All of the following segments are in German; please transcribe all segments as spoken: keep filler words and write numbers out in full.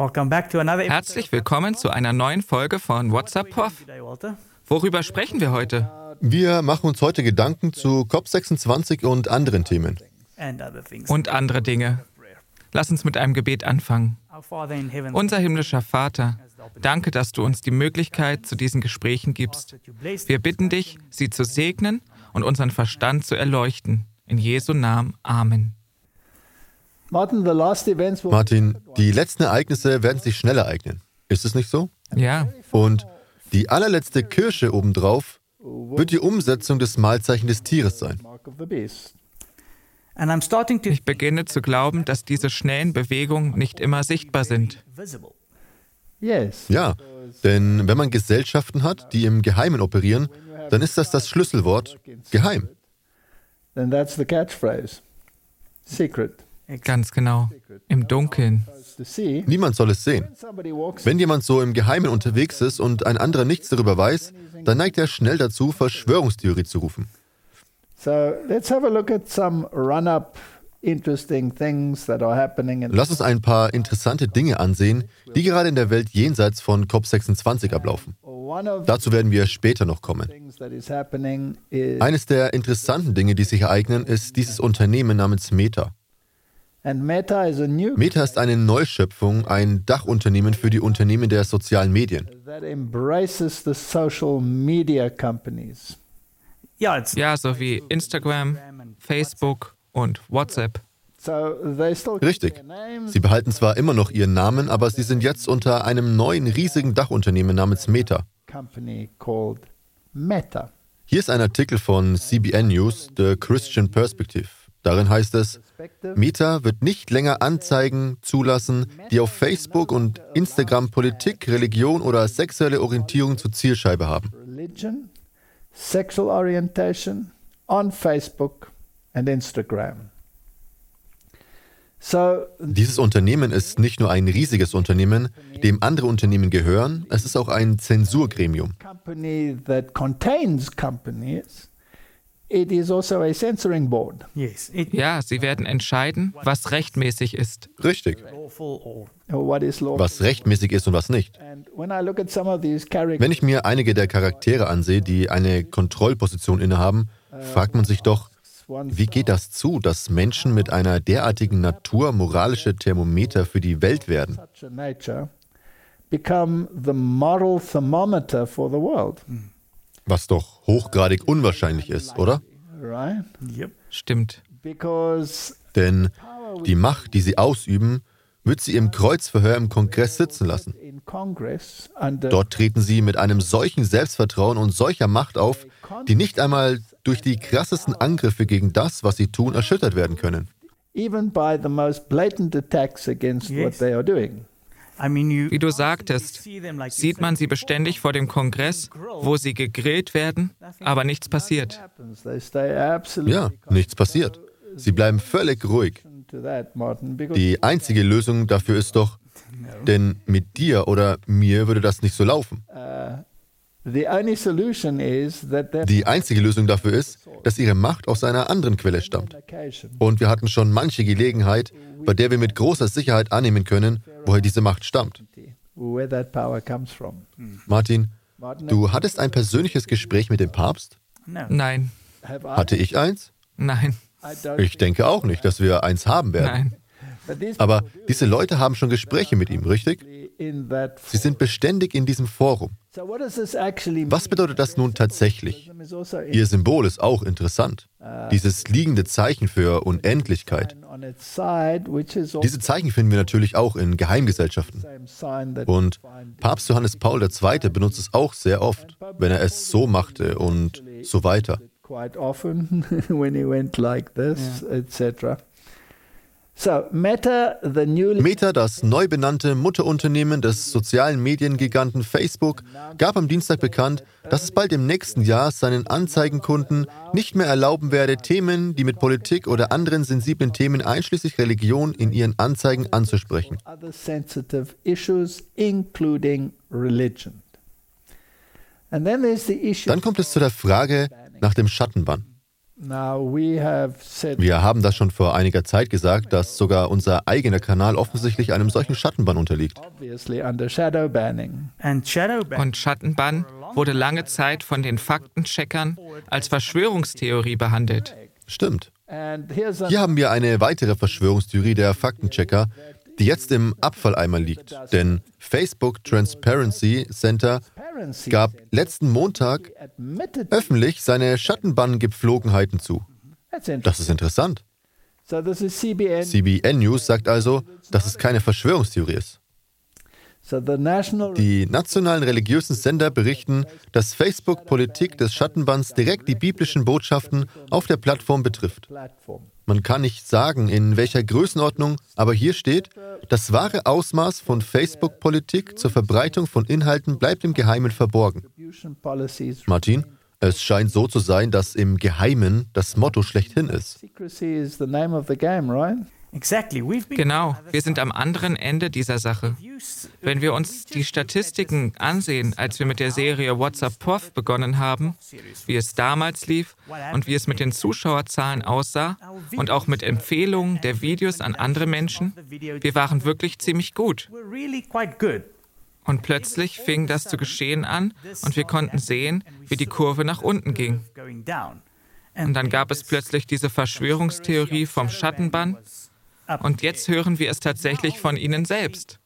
Herzlich willkommen zu einer neuen Folge von What's Up, Prof? Worüber sprechen wir heute? Wir machen uns heute Gedanken zu C O P sechsundzwanzig und anderen Themen. Und andere Dinge. Lass uns mit einem Gebet anfangen. Unser himmlischer Vater, danke, dass du uns die Möglichkeit zu diesen Gesprächen gibst. Wir bitten dich, sie zu segnen und unseren Verstand zu erleuchten. In Jesu Namen. Amen. Martin, die letzten Ereignisse werden sich schnell ereignen. Ist es nicht so? Ja. Und die allerletzte Kirsche obendrauf wird die Umsetzung des Mahlzeichen des Tieres sein. Ich beginne zu glauben, dass diese schnellen Bewegungen nicht immer sichtbar sind. Ja, denn wenn man Gesellschaften hat, die im Geheimen operieren, dann ist das das Schlüsselwort geheim. Ganz genau. Im Dunkeln. Niemand soll es sehen. Wenn jemand so im Geheimen unterwegs ist und ein anderer nichts darüber weiß, dann neigt er schnell dazu, Verschwörungstheorie zu rufen. Lass uns ein paar interessante Dinge ansehen, die gerade in der Welt jenseits von C O P sechsundzwanzig ablaufen. Dazu werden wir später noch kommen. Eines der interessanten Dinge, die sich ereignen, ist dieses Unternehmen namens Meta. Meta ist eine Neuschöpfung, ein Dachunternehmen für die Unternehmen der sozialen Medien. Ja, so wie Instagram, Facebook und WhatsApp. Richtig. Sie behalten zwar immer noch ihren Namen, aber sie sind jetzt unter einem neuen riesigen Dachunternehmen namens Meta. Hier ist ein Artikel von C B N News, The Christian Perspective. Darin heißt es, Meta wird nicht länger Anzeigen zulassen, die auf Facebook und Instagram Politik, Religion oder sexuelle Orientierung zur Zielscheibe haben. Sexual orientation on Facebook and Instagram. So, Dieses Unternehmen ist nicht nur ein riesiges Unternehmen, dem andere Unternehmen gehören, es ist auch ein Zensurgremium. Company that contains companies. It is also a censoring board. Ja, sie werden entscheiden, was rechtmäßig ist. Richtig. What is lawful? Was rechtmäßig ist und was nicht. And when I look at some of these characters, Wenn ich mir einige der Charaktere ansehe, die eine Kontrollposition innehaben, fragt man sich doch, wie geht das zu, dass Menschen mit einer derartigen Natur moralische Thermometer für die Welt werden? such a nature become the moral thermometer for the world, Was doch hochgradig unwahrscheinlich ist, oder? right? Stimmt. Because Denn die Macht, die sie ausüben, wird sie im Kreuzverhör im Kongress sitzen lassen. in Congress under Dort treten sie mit einem solchen Selbstvertrauen und solcher Macht auf, die nicht einmal durch die krassesten Angriffe gegen das, was sie tun, erschüttert werden können. even by the most blatant attacks against what they are doing. Wie du sagtest, sieht man sie beständig vor dem Kongress, wo sie gegrillt werden, aber nichts passiert. Happens. They stay absolutely Ja, nichts passiert. Sie bleiben völlig ruhig. to that, Martin, because Die einzige Lösung dafür ist doch, denn mit dir oder mir würde das nicht so laufen. the only solution is that their Die einzige Lösung dafür ist, dass ihre Macht aus einer anderen Quelle stammt. communication. Und wir hatten schon manche Gelegenheit, bei der wir mit großer Sicherheit annehmen können, woher diese Macht stammt. Where that power comes from. Martin, Martin, du hattest ein persönliches Gespräch mit dem Papst? Nein, have I, Hatte ich eins? nein, I don't, Ich denke auch nicht, dass wir eins haben werden. nein. but these Aber diese Leute haben schon Gespräche mit ihm, richtig? people in that. Sie sind beständig in diesem Forum. So what does this actually mean? Was bedeutet das nun tatsächlich? Is also Ihr Symbol ist auch interessant. Dieses liegende Zeichen für Unendlichkeit. on its side, which is also Diese Zeichen finden wir natürlich auch in Geheimgesellschaften. the same sign that Und we find Papst Johannes Paul der Zweite benutzt es auch sehr oft, wenn er es so machte und so weiter. quite often when he went like this, et cetera. So Meta, the new Meta, das neu benannte Mutterunternehmen des sozialen Mediengiganten Facebook, gab am Dienstag bekannt, dass es bald im nächsten Jahr seinen Anzeigenkunden nicht mehr erlauben werde, Themen, die mit Politik oder anderen sensiblen Themen einschließlich Religion in ihren Anzeigen anzusprechen. other sensitive issues, including religion. And then there's the issue. Dann kommt es zu der Frage nach dem Schattenbann. Wir haben das schon vor einiger Zeit gesagt, dass sogar unser eigener Kanal offensichtlich einem solchen Schattenbann unterliegt. Und Schattenbann wurde lange Zeit von den Faktencheckern als Verschwörungstheorie behandelt. Stimmt. Hier haben wir eine weitere Verschwörungstheorie der Faktenchecker, die jetzt im Abfalleimer liegt. Denn Facebook Transparency Center gab letzten Montag öffentlich seine Schattenbann-Gepflogenheiten zu. Das ist interessant. C B N News sagt also, dass es keine Verschwörungstheorie ist. Die nationalen religiösen Sender berichten, dass Facebook Politik des Schattenbanns direkt die biblischen Botschaften auf der Plattform betrifft. Man kann nicht sagen, in welcher Größenordnung, aber hier steht, das wahre Ausmaß von Facebook-Politik zur Verbreitung von Inhalten bleibt im Geheimen verborgen. Martin, es scheint so zu sein, dass im Geheimen das Motto schlechthin ist. Genau, wir sind am anderen Ende dieser Sache. Wenn wir uns die Statistiken ansehen, als wir mit der Serie What's Up Prof begonnen haben, wie es damals lief und wie es mit den Zuschauerzahlen aussah und auch mit Empfehlungen der Videos an andere Menschen, wir waren wirklich ziemlich gut. Und plötzlich fing das zu geschehen an und wir konnten sehen, wie die Kurve nach unten ging. Und dann gab es plötzlich diese Verschwörungstheorie vom Schattenbann. Und jetzt hören wir es tatsächlich von ihnen selbst.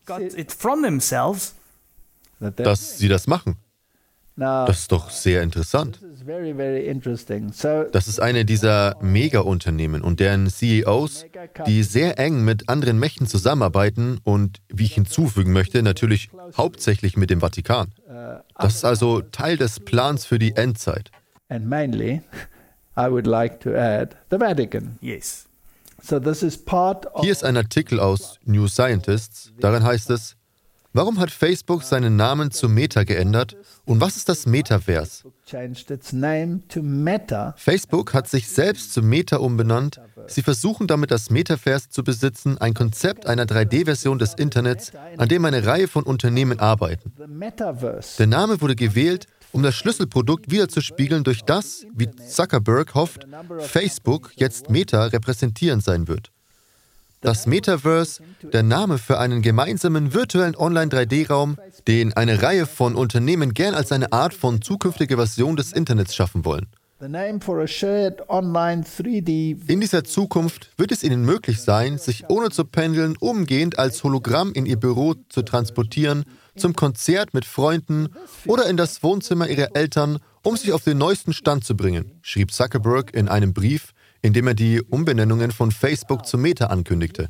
Dass sie das machen. Das ist doch sehr interessant. Das ist eine dieser Mega-Unternehmen und deren C E Os, die sehr eng mit anderen Mächten zusammenarbeiten und, wie ich hinzufügen möchte, natürlich hauptsächlich mit dem Vatikan. Das ist also Teil des Plans für die Endzeit. And mainly, I would like to add the Vatican. Yes. So this is part of Hier ist ein Artikel aus New Scientist. Darin heißt es, warum hat Facebook seinen Namen zu Meta geändert und was ist das Metaverse? changed its name to Meta. Facebook hat sich selbst zu Meta umbenannt. Sie versuchen damit das Metaverse zu besitzen, ein Konzept einer drei D-Version des Internets, an dem eine Reihe von Unternehmen arbeiten. The Metaverse. Der Name wurde gewählt, um das Schlüsselprodukt wiederzuspiegeln, durch das, wie Zuckerberg hofft, Facebook jetzt Meta repräsentierend sein wird. Das Metaverse, der Name für einen gemeinsamen virtuellen Online-drei D-Raum, den eine Reihe von Unternehmen gern als eine Art von zukünftige Version des Internets schaffen wollen. The name for a shared online three D. In dieser Zukunft wird es ihnen möglich sein, sich ohne zu pendeln umgehend als Hologramm in ihr Büro zu transportieren, zum Konzert mit Freunden oder in das Wohnzimmer ihrer Eltern, um sich auf den neuesten Stand zu bringen, schrieb Zuckerberg in einem Brief, in dem er die Umbenennungen von Facebook zu Meta ankündigte.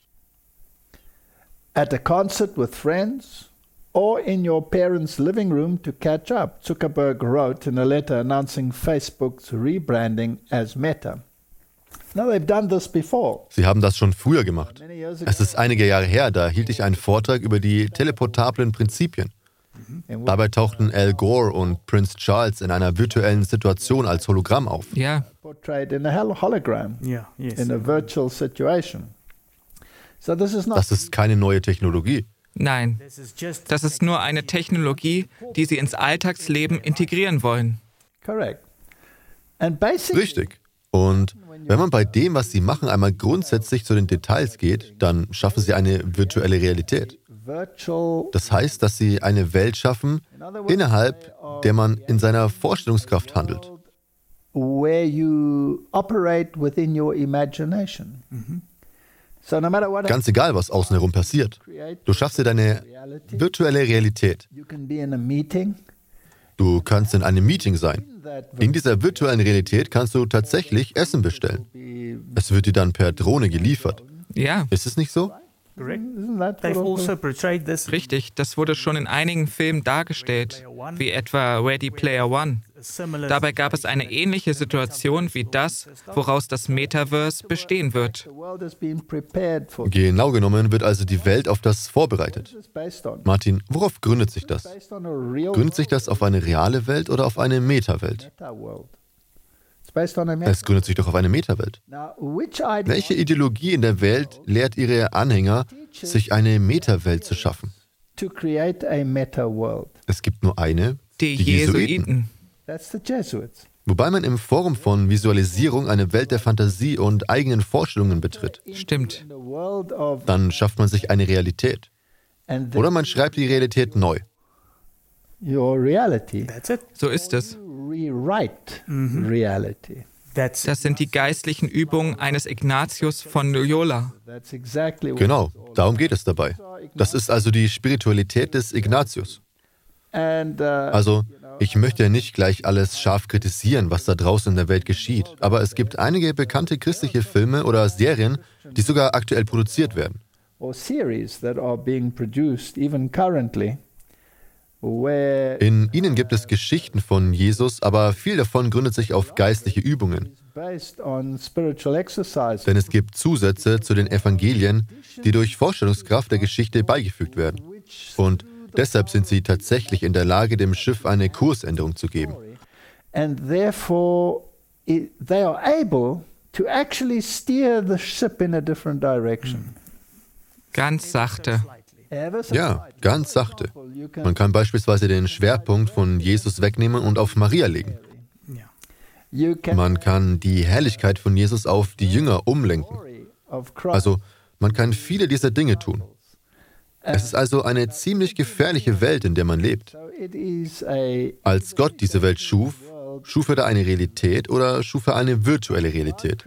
At a concert with friends or in your parents' living room to catch up, Zuckerberg wrote in a letter announcing Facebook's rebranding as Meta. Now they've done this before. Sie haben das schon früher gemacht. Es ist einige Jahre her, da hielt ich einen Vortrag über die teleportablen Prinzipien. Dabei tauchten Al Gore und Prince Charles in einer virtuellen Situation als Hologramm auf. Ja. Portrayed in a hol- hologram, Ja, yes. in a virtual situation. So this is not Das ist keine neue Technologie. Nein, das ist nur eine Technologie, die sie ins Alltagsleben integrieren wollen. correct. And basically, Richtig. Und wenn man bei dem, was sie machen, einmal grundsätzlich zu den Details geht, dann schaffen sie eine virtuelle Realität. virtual, Das heißt, dass sie eine Welt schaffen, innerhalb der man in seiner Vorstellungskraft handelt. where you operate within your imagination. So no matter what Ganz egal, was außen herum passiert. Du schaffst dir deine virtuelle Realität. you can be in a meeting, Du kannst in einem Meeting sein. In dieser virtuellen Realität kannst du tatsächlich Essen bestellen. Es wird dir dann per Drohne geliefert. Ja, Ist es nicht so? isn't that They've what also portrayed this richtig. Das wurde schon in einigen Filmen dargestellt, wie etwa Ready Player One. similar Dabei gab es eine ähnliche Situation wie das, woraus das Metaverse bestehen wird. the world has been prepared for? Genau genommen wird also die Welt auf das vorbereitet. It's based on. Martin, worauf gründet sich das? Based on a real Gründet sich das auf eine reale Welt oder auf eine Meta-Welt? meta world. It's based on a meta. Es gründet sich doch auf eine Meta-Welt. Now, which idea Welche Ideologie in der Welt lehrt ihre Anhänger, sich eine Meta-Welt zu schaffen? to create a meta world? Es gibt nur eine, Die die Jesuiten. Jesuiten. That's the Jesuits. Wobei man im Forum von Visualisierung eine Welt der Fantasie und eigenen Vorstellungen betritt. Stimmt. Dann schafft man sich eine Realität. Oder man schreibt die Realität neu. So ist es. Mhm. Das sind die geistlichen Übungen eines Ignatius von Loyola. Genau, darum geht es dabei. Das ist also die Spiritualität des Ignatius. Also, ich möchte nicht gleich alles scharf kritisieren, was da draußen in der Welt geschieht, aber es gibt einige bekannte christliche Filme oder Serien, die sogar aktuell produziert werden. In ihnen gibt es Geschichten von Jesus, aber viel davon gründet sich auf geistliche Übungen. Denn es gibt Zusätze zu den Evangelien, die durch Vorstellungskraft der Geschichte beigefügt werden. Und deshalb sind sie tatsächlich in der Lage, dem Schiff eine Kursänderung zu geben. And therefore they are able to actually steer the ship in a different direction. Ganz sachte. Ja, ganz sachte. Man kann beispielsweise den Schwerpunkt von Jesus wegnehmen und auf Maria legen. Man kann die Herrlichkeit von Jesus auf die Jünger umlenken. Also, man kann viele dieser Dinge tun. Es ist also eine ziemlich gefährliche Welt, in der man lebt. Als Gott diese Welt schuf, schuf er da eine Realität oder schuf er eine virtuelle Realität?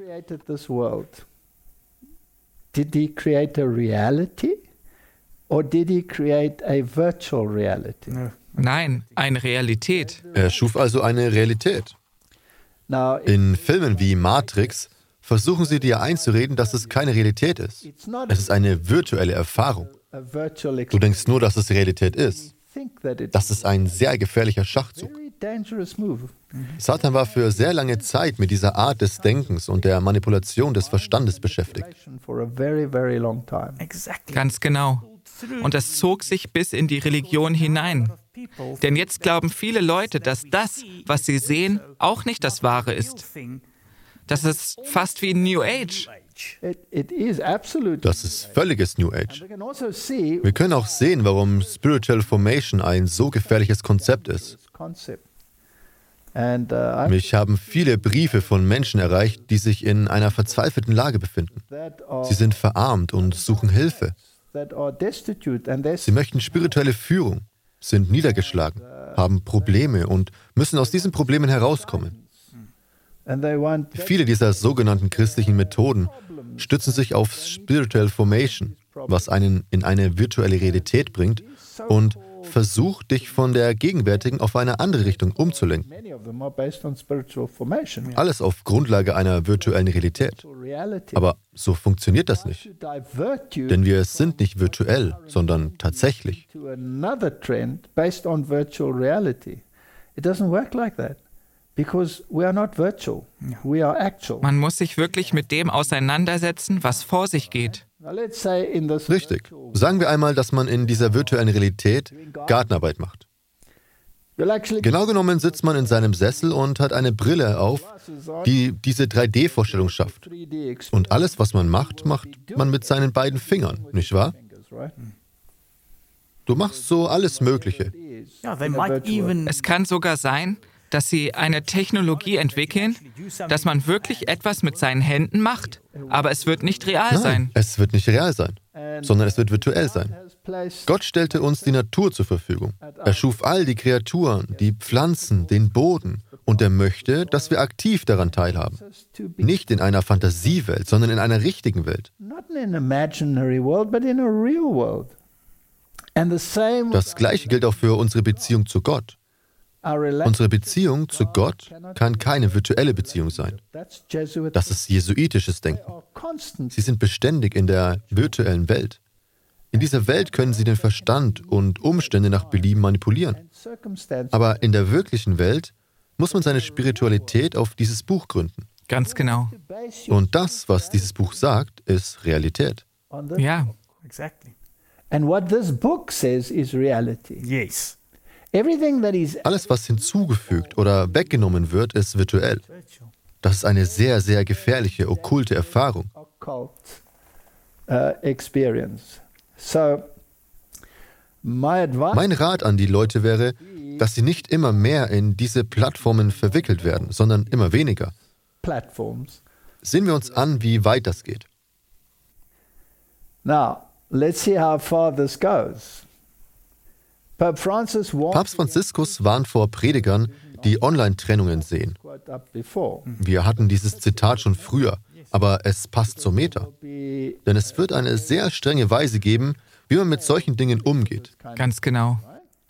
Did he create a reality or did he create a virtual reality? Nein, eine Realität. Er schuf also eine Realität. In Filmen wie Matrix versuchen sie dir einzureden, dass es keine Realität ist. Es ist eine virtuelle Erfahrung. Du denkst nur, dass es Realität ist. Das ist ein sehr gefährlicher Schachzug. Satan war für sehr lange Zeit mit dieser Art des Denkens und der Manipulation des Verstandes beschäftigt. Ganz genau. Und das zog sich bis in die Religion hinein. Denn jetzt glauben viele Leute, dass das, was sie sehen, auch nicht das Wahre ist. Das ist fast wie New Age. Das ist völliges New Age. Wir können auch sehen, warum Spiritual Formation ein so gefährliches Konzept ist. Mich haben viele Briefe von Menschen erreicht, die sich in einer verzweifelten Lage befinden. Sie sind verarmt und suchen Hilfe. Sie möchten spirituelle Führung, sind niedergeschlagen, haben Probleme und müssen aus diesen Problemen herauskommen. Viele dieser sogenannten christlichen Methoden stützen sich auf Spiritual Formation, was einen in eine virtuelle Realität bringt und versucht, dich von der gegenwärtigen auf eine andere Richtung umzulenken. Alles auf Grundlage einer virtuellen Realität. Aber so funktioniert das nicht. Denn wir sind nicht virtuell, sondern tatsächlich. Man muss sich wirklich mit dem auseinandersetzen, was vor sich geht. Richtig. Sagen wir einmal, dass man in dieser virtuellen Realität Gartenarbeit macht. Genau genommen sitzt man in seinem Sessel und hat eine Brille auf, die diese drei D Vorstellung schafft. Und alles, was man macht, macht man mit seinen beiden Fingern, nicht wahr? Du machst so alles Mögliche. Es kann sogar sein, dass sie eine Technologie entwickeln, dass man wirklich etwas mit seinen Händen macht, aber es wird nicht real Nein, sein. Es wird nicht real sein, sondern es wird virtuell sein. Gott stellte uns die Natur zur Verfügung. Er schuf all die Kreaturen, die Pflanzen, den Boden und er möchte, dass wir aktiv daran teilhaben. Nicht in einer Fantasiewelt, sondern in einer richtigen Welt. Das Gleiche gilt auch für unsere Beziehung zu Gott. Unsere Beziehung zu Gott kann keine virtuelle Beziehung sein. Das ist jesuitisches Denken. Sie sind beständig in der virtuellen Welt. In dieser Welt können sie den Verstand und Umstände nach Belieben manipulieren. Aber in der wirklichen Welt muss man seine Spiritualität auf dieses Buch gründen. Ganz genau. Und das, was dieses Buch sagt, ist Realität. Ja. And what this book says is reality. Yes. Alles, was hinzugefügt oder weggenommen wird, ist virtuell. Das ist eine sehr, sehr gefährliche, okkulte Erfahrung. Mein Rat an die Leute wäre, dass sie nicht immer mehr in diese Plattformen verwickelt werden, sondern immer weniger. Sehen wir uns an, wie weit das geht. Now, let's see how far this goes. Papst Franziskus warnt vor Predigern, die Online-Trennungen sehen. Wir hatten dieses Zitat schon früher, aber es passt zur Meta. Denn es wird eine sehr strenge Weise geben, wie man mit solchen Dingen umgeht. Ganz genau.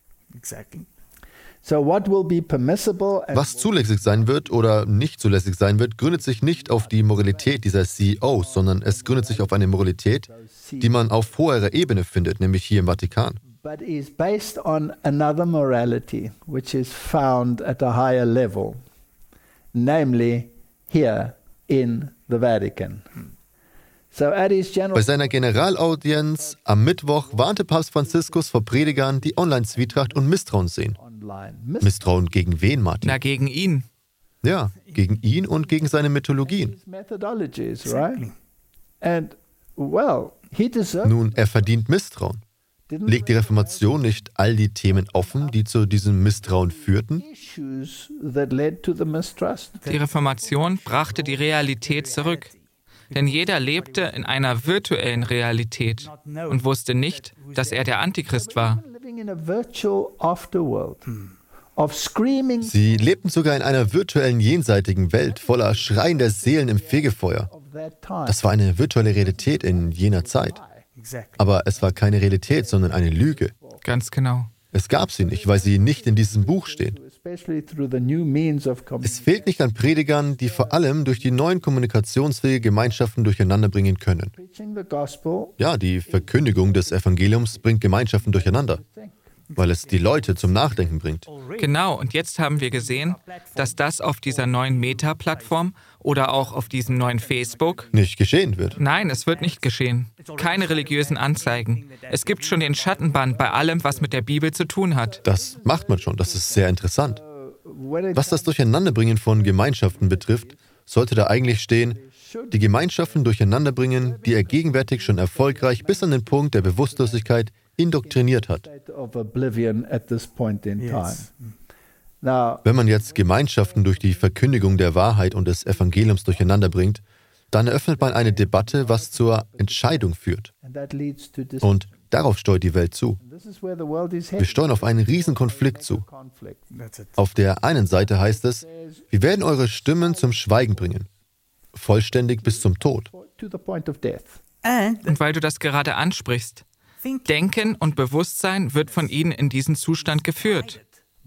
Was zulässig sein wird oder nicht zulässig sein wird, gründet sich nicht auf die Moralität dieser C E Os, sondern es gründet sich auf eine Moralität, die man auf hoher Ebene findet, nämlich hier im Vatikan. But is based on another morality, which is found at a higher level, namely here in the Vatican. So at his general Bei seiner Generalaudienz am Mittwoch warnte Papst Franziskus vor Predigern, die Online-Zwietracht und Misstrauen sehen. Misstrauen gegen wen, Martin? Na, gegen ihn. Ja, gegen ihn und gegen seine Methodologien. Nun, er verdient Misstrauen. Legt die Reformation nicht all die Themen offen, die zu diesem Misstrauen führten? Die Reformation brachte die Realität zurück. Denn jeder lebte in einer virtuellen Realität und wusste nicht, dass er der Antichrist war. Sie lebten sogar in einer virtuellen jenseitigen Welt voller schreiender Seelen im Fegefeuer. Das war eine virtuelle Realität in jener Zeit. Aber es war keine Realität, sondern eine Lüge. Ganz genau. Es gab sie nicht, weil sie nicht in diesem Buch stehen. Es fehlt nicht an Predigern, die vor allem durch die neuen kommunikationsfähige Gemeinschaften durcheinander bringen können. Ja, die Verkündigung des Evangeliums bringt Gemeinschaften durcheinander, weil es die Leute zum Nachdenken bringt. Genau, und jetzt haben wir gesehen, dass das auf dieser neuen Meta-Plattform oder auch auf diesem neuen Facebook nicht geschehen wird. Nein, es wird nicht geschehen. Keine religiösen Anzeigen. Es gibt schon den Schattenbann bei allem, was mit der Bibel zu tun hat. Das macht man schon, das ist sehr interessant. Was das Durcheinanderbringen von Gemeinschaften betrifft, sollte da eigentlich stehen, die Gemeinschaften durcheinanderbringen, die er gegenwärtig schon erfolgreich bis an den Punkt der Bewusstlosigkeit indoktriniert hat. Wenn man jetzt Gemeinschaften durch die Verkündigung der Wahrheit und des Evangeliums durcheinanderbringt, dann eröffnet man eine Debatte, was zur Entscheidung führt. Und darauf steuert die Welt zu. Wir steuern auf einen riesen Konflikt zu. Auf der einen Seite heißt es, wir werden eure Stimmen zum Schweigen bringen, vollständig bis zum Tod. Und weil du das gerade ansprichst, Denken und Bewusstsein wird von ihnen in diesen Zustand geführt.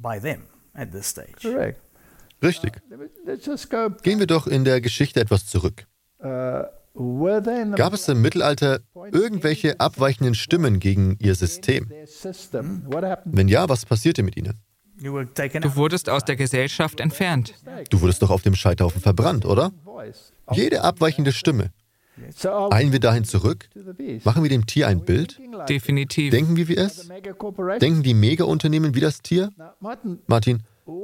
Richtig. Gehen wir doch in der Geschichte etwas zurück. Gab es im Mittelalter irgendwelche abweichenden Stimmen gegen ihr System? Wenn ja, was passierte mit ihnen? Du wurdest aus der Gesellschaft entfernt. Du wurdest doch auf dem Scheiterhaufen verbrannt, oder? Jede abweichende Stimme. Eilen wir dahin zurück? Machen wir dem Tier ein Bild? Definitiv. Denken wir wie es? Denken die Mega-Unternehmen wie das Tier? Martin,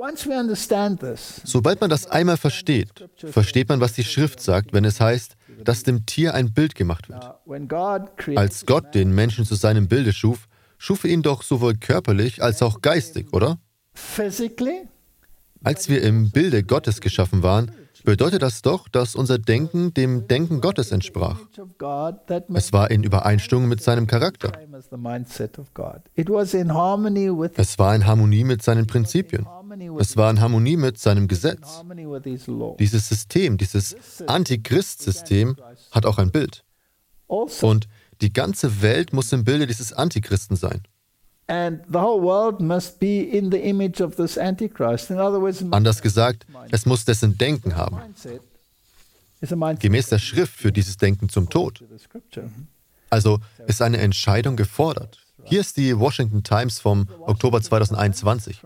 sobald man das einmal versteht, versteht man, was die Schrift sagt, wenn es heißt, dass dem Tier ein Bild gemacht wird. Als Gott den Menschen zu seinem Bilde schuf, schuf er ihn doch sowohl körperlich als auch geistig, oder? Als wir im Bilde Gottes geschaffen waren, bedeutet das doch, dass unser Denken dem Denken Gottes entsprach. Es war in Übereinstimmung mit seinem Charakter. Es war in Harmonie mit seinen Prinzipien. Es war in Harmonie mit seinem Gesetz. Dieses System, dieses Antichrist-System hat auch ein Bild. Und die ganze Welt muss im Bilde dieses Antichristen sein. Anders gesagt, es muss dessen Denken haben. Gemäß der Schrift führt dieses Denken zum Tod. Also ist eine Entscheidung gefordert. Hier ist die Washington Times vom Oktober zweitausendeinundzwanzig.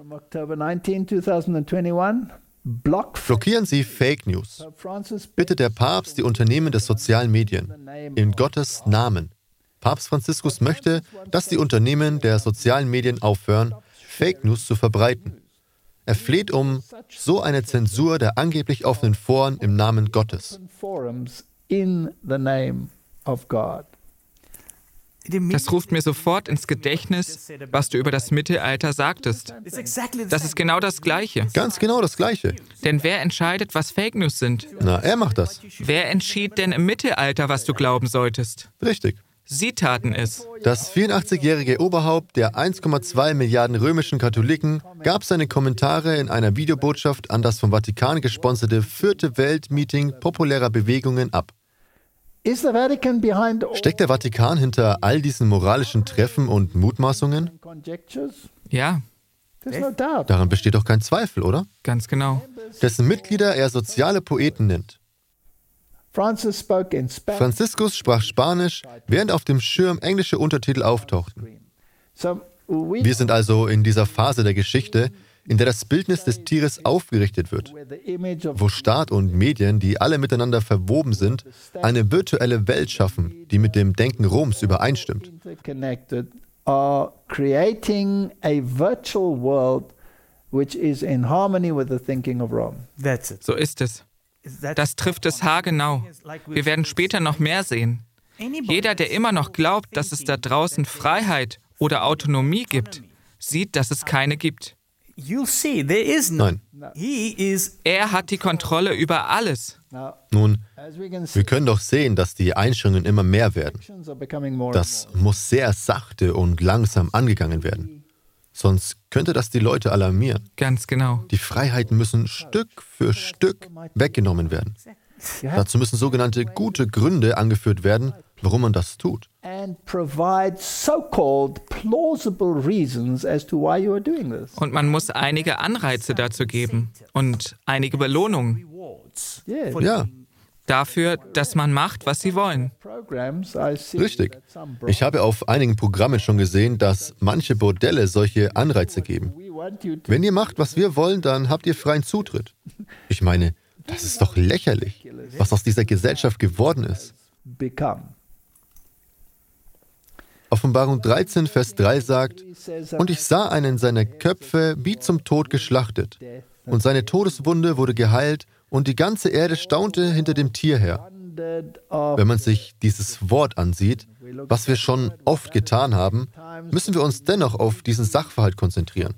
Blockieren Sie Fake News. Bittet der Papst die Unternehmen der sozialen Medien in Gottes Namen. Papst Franziskus möchte, dass die Unternehmen der sozialen Medien aufhören, Fake News zu verbreiten. Er fleht um so eine Zensur der angeblich offenen Foren im Namen Gottes. Das ruft mir sofort ins Gedächtnis, was du über das Mittelalter sagtest. Das ist genau das Gleiche. Ganz genau das Gleiche. Denn wer entscheidet, was Fake News sind? Na, er macht das. Wer entschied denn im Mittelalter, was du glauben solltest? Richtig. Sie taten es. Das vierundachtzigjährige Oberhaupt der eins Komma zwei Milliarden römischen Katholiken gab seine Kommentare in einer Videobotschaft an das vom Vatikan gesponserte vierte Weltmeeting populärer Bewegungen ab. Steckt der Vatikan hinter all diesen moralischen Treffen und Mutmaßungen? Ja. Daran besteht doch kein Zweifel, oder? Ganz genau. Dessen Mitglieder er soziale Poeten nennt. Franziskus sprach Spanisch, während auf dem Schirm englische Untertitel auftauchten. Wir sind also in dieser Phase der Geschichte, in der das Bildnis des Tieres aufgerichtet wird, wo Staat und Medien, die alle miteinander verwoben sind, eine virtuelle Welt schaffen, die mit dem Denken Roms übereinstimmt. So ist es. Das trifft es haargenau. Wir werden später noch mehr sehen. Jeder, der immer noch glaubt, dass es da draußen Freiheit oder Autonomie gibt, sieht, dass es keine gibt. Nein. Er hat die Kontrolle über alles. Nun, wir können doch sehen, dass die Einschränkungen immer mehr werden. Das muss sehr sachte und langsam angegangen werden. Sonst könnte das die Leute alarmieren. Ganz genau. Die Freiheiten müssen Stück für Stück weggenommen werden. Dazu müssen sogenannte gute Gründe angeführt werden, warum man das tut. Und man muss einige Anreize dazu geben und einige Belohnungen. Ja. Dafür, dass man macht, was sie wollen. Richtig. Ich habe auf einigen Programmen schon gesehen, dass manche Bordelle solche Anreize geben. Wenn ihr macht, was wir wollen, dann habt ihr freien Zutritt. Ich meine, das ist doch lächerlich, was aus dieser Gesellschaft geworden ist. Offenbarung dreizehn, Vers drei sagt, und ich sah einen seiner Köpfe wie zum Tod geschlachtet, und seine Todeswunde wurde geheilt, und die ganze Erde staunte hinter dem Tier her. Wenn man sich dieses Wort ansieht, was wir schon oft getan haben, müssen wir uns dennoch auf diesen Sachverhalt konzentrieren.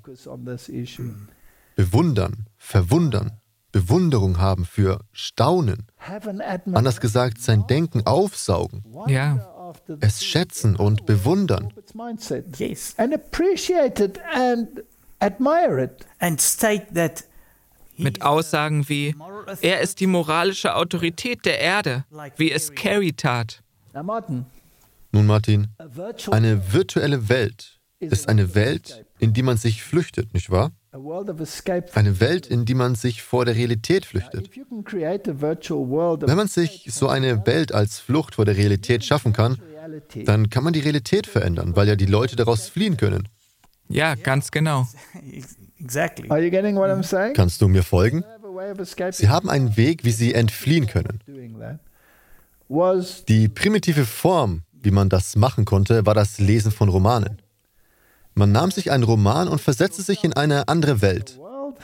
Bewundern, verwundern, Bewunderung haben für Staunen. Anders gesagt, sein Denken aufsaugen. Ja. Es schätzen und bewundern. And appreciate it and admire it. And state that Mit Aussagen wie, er ist die moralische Autorität der Erde, wie es Carrie tat. Nun, Martin, eine virtuelle Welt ist eine Welt, in die man sich flüchtet, nicht wahr? Eine Welt, in die man sich vor der Realität flüchtet. Wenn man sich so eine Welt als Flucht vor der Realität schaffen kann, dann kann man die Realität verändern, weil ja die Leute daraus fliehen können. Ja, ganz genau. exactly. Are you getting what I'm saying? Kannst du mir folgen? They have a way of escaping. Sie haben einen Weg, wie sie entfliehen können. Doing that was Die primitive Form, wie man das machen konnte, war das Lesen von Romanen. Man nahm sich einen Roman und versetzte sich in eine andere Welt. world.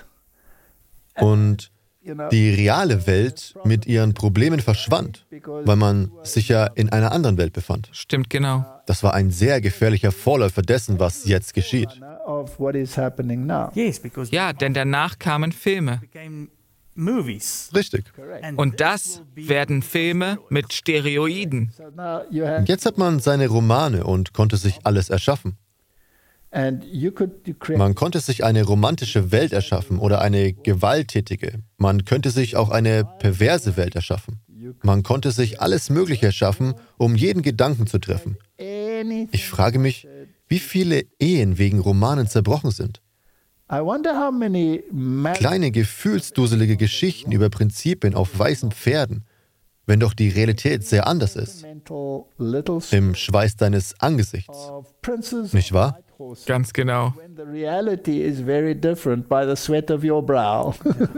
Und You know, die reale Welt mit ihren Problemen verschwand, weil man sich ja in einer anderen Welt befand. Stimmt genau. Das war ein sehr gefährlicher Vorläufer dessen, was jetzt geschieht. of what is happening now. Yes, because Ja, denn danach kamen Filme. became movies. Richtig. And Und das werden Filme mit Steroiden. So now you have, Und jetzt hat man seine Romane und konnte sich alles erschaffen. and you could you create Man konnte sich eine romantische Welt erschaffen oder eine gewalttätige. Man könnte sich auch eine perverse Welt erschaffen. Man konnte sich alles Mögliche erschaffen, um jeden Gedanken zu treffen. anything. Ich frage mich, wie viele Ehen wegen Romanen zerbrochen sind. I wonder how many ma- Kleine, gefühlsduselige Geschichten über Prinzipien auf weißen Pferden, wenn doch die Realität sehr anders ist. mental little Im Schweiß deines Angesichts. of princes Nicht wahr? white horses. Ganz genau. When the reality is very different by the sweat of your brow.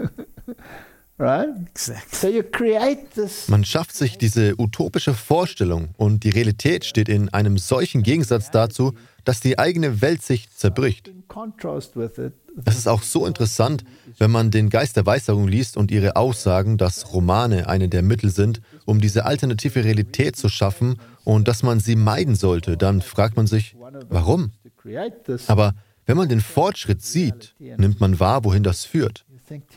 Right? exactly. So you create this Man schafft sich diese utopische Vorstellung und die Realität steht in einem solchen Gegensatz dazu, dass die eigene Weltsicht zerbricht. Es ist auch so interessant, wenn man den Geist der Weissagung liest und ihre Aussagen, dass Romane eine der Mittel sind, um diese alternative Realität zu schaffen und dass man sie meiden sollte. Dann fragt man sich, warum? Aber wenn man den Fortschritt sieht, nimmt man wahr, wohin das führt.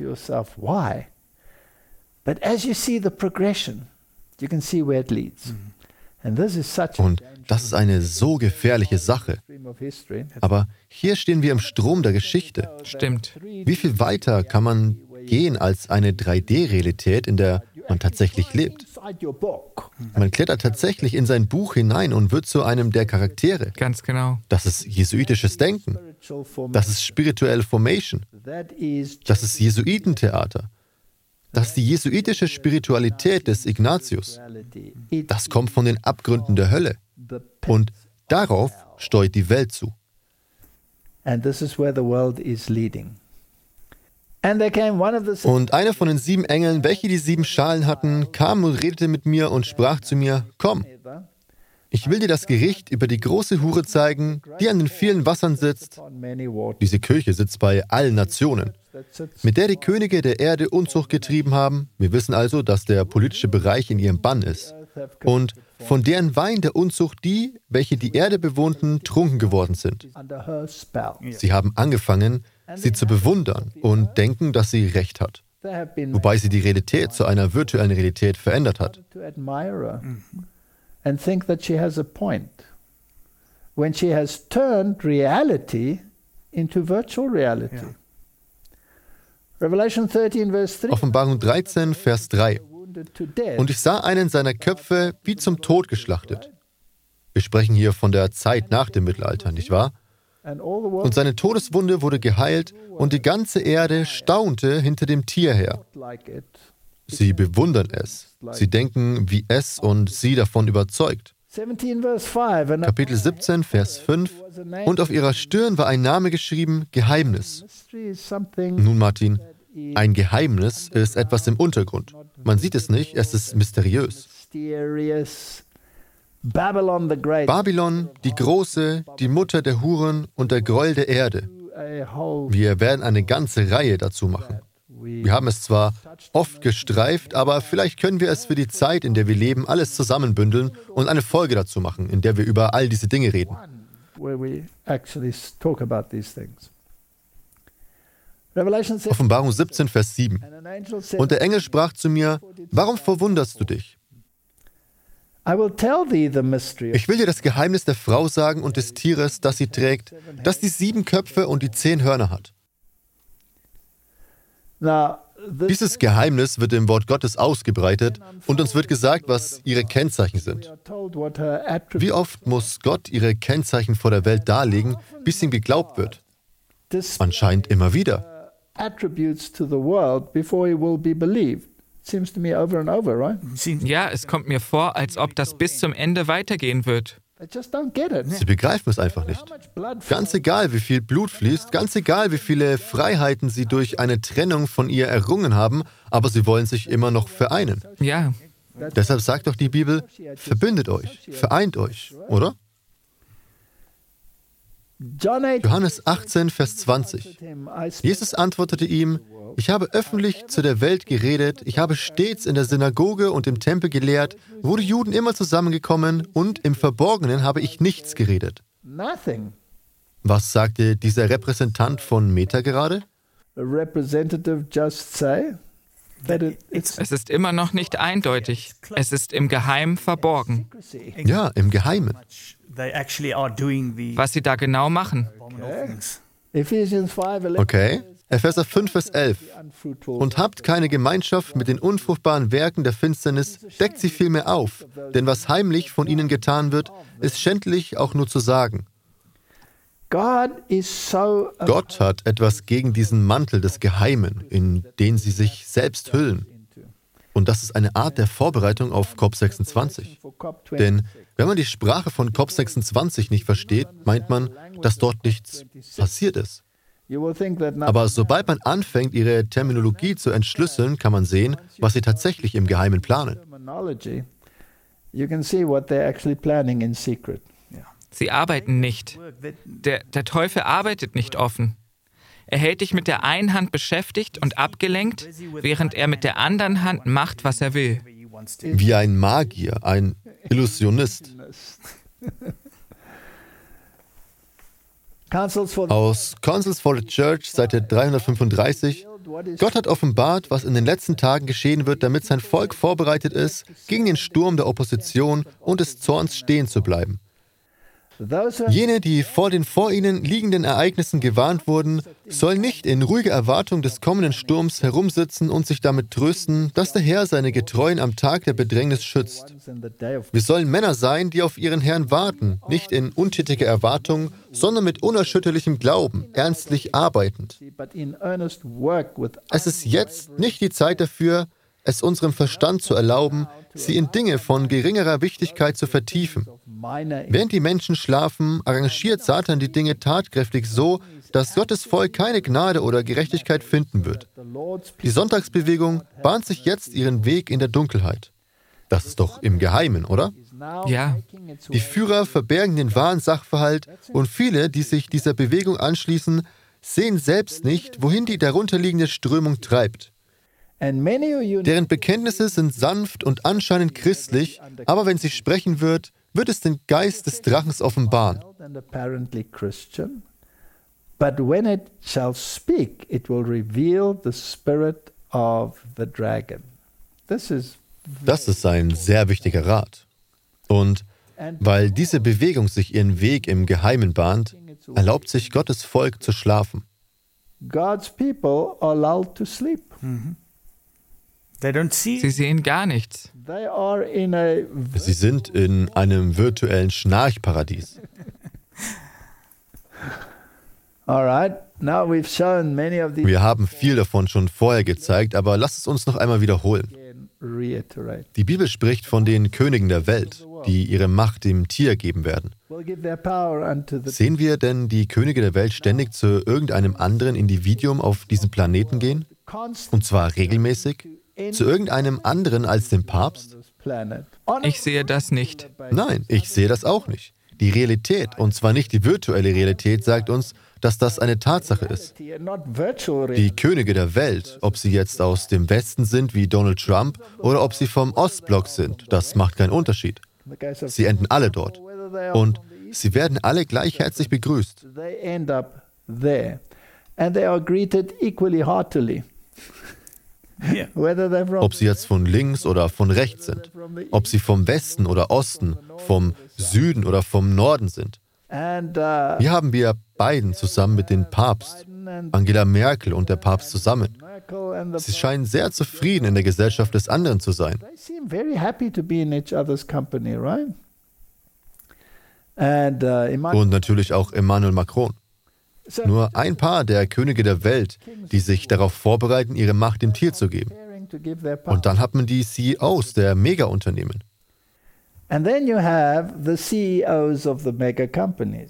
But as you see the progression, you can see where it leads. And this is such Und das ist eine so gefährliche Sache. Aber hier stehen wir im Strom der Geschichte. Stimmt. Wie viel weiter kann man gehen als eine drei D-Realität, in der man tatsächlich lebt? Man klettert tatsächlich in sein Buch hinein und wird zu einem der Charaktere. Ganz genau. Das ist jesuitisches Denken. Das ist spirituelle Formation. Das ist Jesuitentheater. Das ist die jesuitische Spiritualität des Ignatius. Das kommt von den Abgründen der Hölle. Und darauf steuert die Welt zu. Und einer von den sieben Engeln, welche die sieben Schalen hatten, kam und redete mit mir und sprach zu mir, komm, ich will dir das Gericht über die große Hure zeigen, die an den vielen Wassern sitzt. Diese Kirche sitzt bei allen Nationen, mit der die Könige der Erde Unzucht getrieben haben. Wir wissen also, dass der politische Bereich in ihrem Bann ist. Und von deren Wein der Unzucht die, welche die Erde bewohnten, trunken geworden sind. Sie haben angefangen, sie zu bewundern und denken, dass sie Recht hat. Wobei sie die Realität zu einer virtuellen Realität verändert hat. And think that she has a point when she has turned reality into virtual reality. Yeah. Revelation thirteen, verse three. Offenbarung dreizehn, Vers drei. Und ich sah einen seiner Köpfe wie zum Tod geschlachtet. Wir sprechen hier von der Zeit nach dem Mittelalter, nicht wahr? Und seine Todeswunde wurde geheilt und die ganze Erde staunte hinter dem Tier her. Sie bewundern es. Sie denken, wie es und sie davon überzeugt. Kapitel siebzehn, Vers fünf. Und auf ihrer Stirn war ein Name geschrieben, Geheimnis. Nun, Martin, ein Geheimnis ist etwas im Untergrund. Man sieht es nicht, es ist mysteriös. Babylon, die Große, die Mutter der Huren und der Gräuel der Erde. Wir werden eine ganze Reihe dazu machen. Wir haben es zwar oft gestreift, aber vielleicht können wir es für die Zeit, in der wir leben, alles zusammenbündeln und eine Folge dazu machen, in der wir über all diese Dinge reden. Offenbarung siebzehn, Vers sieben. Und der Engel sprach zu mir, warum verwunderst du dich? Ich will dir das Geheimnis der Frau sagen und des Tieres, das sie trägt, das die sieben Köpfe und die zehn Hörner hat. Dieses Geheimnis wird im Wort Gottes ausgebreitet und uns wird gesagt, was ihre Kennzeichen sind. Wie oft muss Gott ihre Kennzeichen vor der Welt darlegen, bis ihm geglaubt wird? Anscheinend immer wieder. Ja, es kommt mir vor, als ob das bis zum Ende weitergehen wird. Sie begreifen es einfach nicht. Ganz egal, wie viel Blut fließt, ganz egal, wie viele Freiheiten sie durch eine Trennung von ihr errungen haben, aber sie wollen sich immer noch vereinen. Ja. Deshalb sagt doch die Bibel, verbündet euch, vereint euch, oder? Johannes achtzehn, Vers zwanzig. Jesus antwortete ihm, ich habe öffentlich zu der Welt geredet, ich habe stets in der Synagoge und im Tempel gelehrt, wo die Juden immer zusammengekommen und im Verborgenen habe ich nichts geredet. Was sagte dieser Repräsentant von Meta gerade? Es ist immer noch nicht eindeutig. Es ist im Geheimen verborgen. Ja, im Geheimen. Was sie da genau machen. Okay. Epheser fünf, Vers elf. Und habt keine Gemeinschaft mit den unfruchtbaren Werken der Finsternis, deckt sie vielmehr auf, denn was heimlich von ihnen getan wird, ist schändlich auch nur zu sagen. Gott hat etwas gegen diesen Mantel des Geheimen, in den sie sich selbst hüllen. Und das ist eine Art der Vorbereitung auf COP sechsundzwanzig. Denn wenn man die Sprache von COP sechsundzwanzig nicht versteht, meint man, dass dort nichts passiert ist. Aber sobald man anfängt, ihre Terminologie zu entschlüsseln, kann man sehen, was sie tatsächlich im Geheimen planen. Sie arbeiten nicht. Der, der Teufel arbeitet nicht offen. Er hält dich mit der einen Hand beschäftigt und abgelenkt, während er mit der anderen Hand macht, was er will. Wie ein Magier, ein Illusionist. Aus Counsels for the Church, Seite dreihundertfünfunddreißig. Gott hat offenbart, was in den letzten Tagen geschehen wird, damit sein Volk vorbereitet ist, gegen den Sturm der Opposition und des Zorns stehen zu bleiben. Jene, die vor den vor ihnen liegenden Ereignissen gewarnt wurden, sollen nicht in ruhiger Erwartung des kommenden Sturms herumsitzen und sich damit trösten, dass der Herr seine Getreuen am Tag der Bedrängnis schützt. Wir sollen Männer sein, die auf ihren Herrn warten, nicht in untätiger Erwartung, sondern mit unerschütterlichem Glauben, ernstlich arbeitend. Es ist jetzt nicht die Zeit dafür, es unserem Verstand zu erlauben, sie in Dinge von geringerer Wichtigkeit zu vertiefen. Während die Menschen schlafen, arrangiert Satan die Dinge tatkräftig so, dass Gottes Volk keine Gnade oder Gerechtigkeit finden wird. Die Sonntagsbewegung bahnt sich jetzt ihren Weg in der Dunkelheit. Das ist doch im Geheimen, oder? Ja. Die Führer verbergen den wahren Sachverhalt und viele, die sich dieser Bewegung anschließen, sehen selbst nicht, wohin die darunterliegende Strömung treibt. Deren Bekenntnisse sind sanft und anscheinend christlich, aber wenn sie sprechen wird, wird es den Geist des Drachens offenbaren. But when it shall speak, it will reveal the spirit of the dragon. This is Das ist ein sehr wichtiger Rat. Und weil diese Bewegung sich ihren Weg im Geheimen bahnt, erlaubt sich Gottes Volk zu schlafen. God's people are lulled to sleep. Mm-hmm. They don't see. Sie sehen gar nichts. They are in a Sie sind in einem virtuellen Schnarchparadies. All right. Now we've shown many of these. Wir haben viel davon schon vorher gezeigt, aber lasst es uns noch einmal wiederholen. Reiterate. Die Bibel spricht von den Königen der Welt, die ihre Macht dem Tier geben werden. Will give their power unto the Sehen wir denn die Könige der Welt ständig zu irgendeinem anderen Individuum auf diesem Planeten gehen? constant Und zwar regelmäßig? Zu irgendeinem anderen als dem Papst? planet. Ich sehe das nicht. Nein, ich sehe das auch nicht. Die Realität, und zwar nicht die virtuelle Realität, sagt uns, dass das eine Tatsache ist. Not virtual Die Könige der Welt, ob sie jetzt aus dem Westen sind wie Donald Trump oder ob sie vom Ostblock sind, das macht keinen Unterschied. Sie enden alle dort. Und sie werden alle gleich herzlich begrüßt. they end up there. And they are greeted equally heartily. Yeah. Whether they're from Ob sie jetzt von links oder von rechts sind. Ob sie vom Westen oder Osten, vom Süden oder vom Norden sind. and uh, Hier haben wir Biden zusammen mit dem Papst, and Angela Merkel und der Papst zusammen. Merkel and Sie the scheinen sehr zufrieden in der Gesellschaft des anderen zu sein. they seem very happy to be in each other's company, right? And uh, Emmanuel, Und natürlich auch Emmanuel Macron. so Nur ein paar der Könige der Welt, die sich darauf vorbereiten, ihre Macht dem Tier zu geben. preparing to give their power. Und dann hat man die C E Os der Mega-Unternehmen. And then you have the C E Os of the mega companies.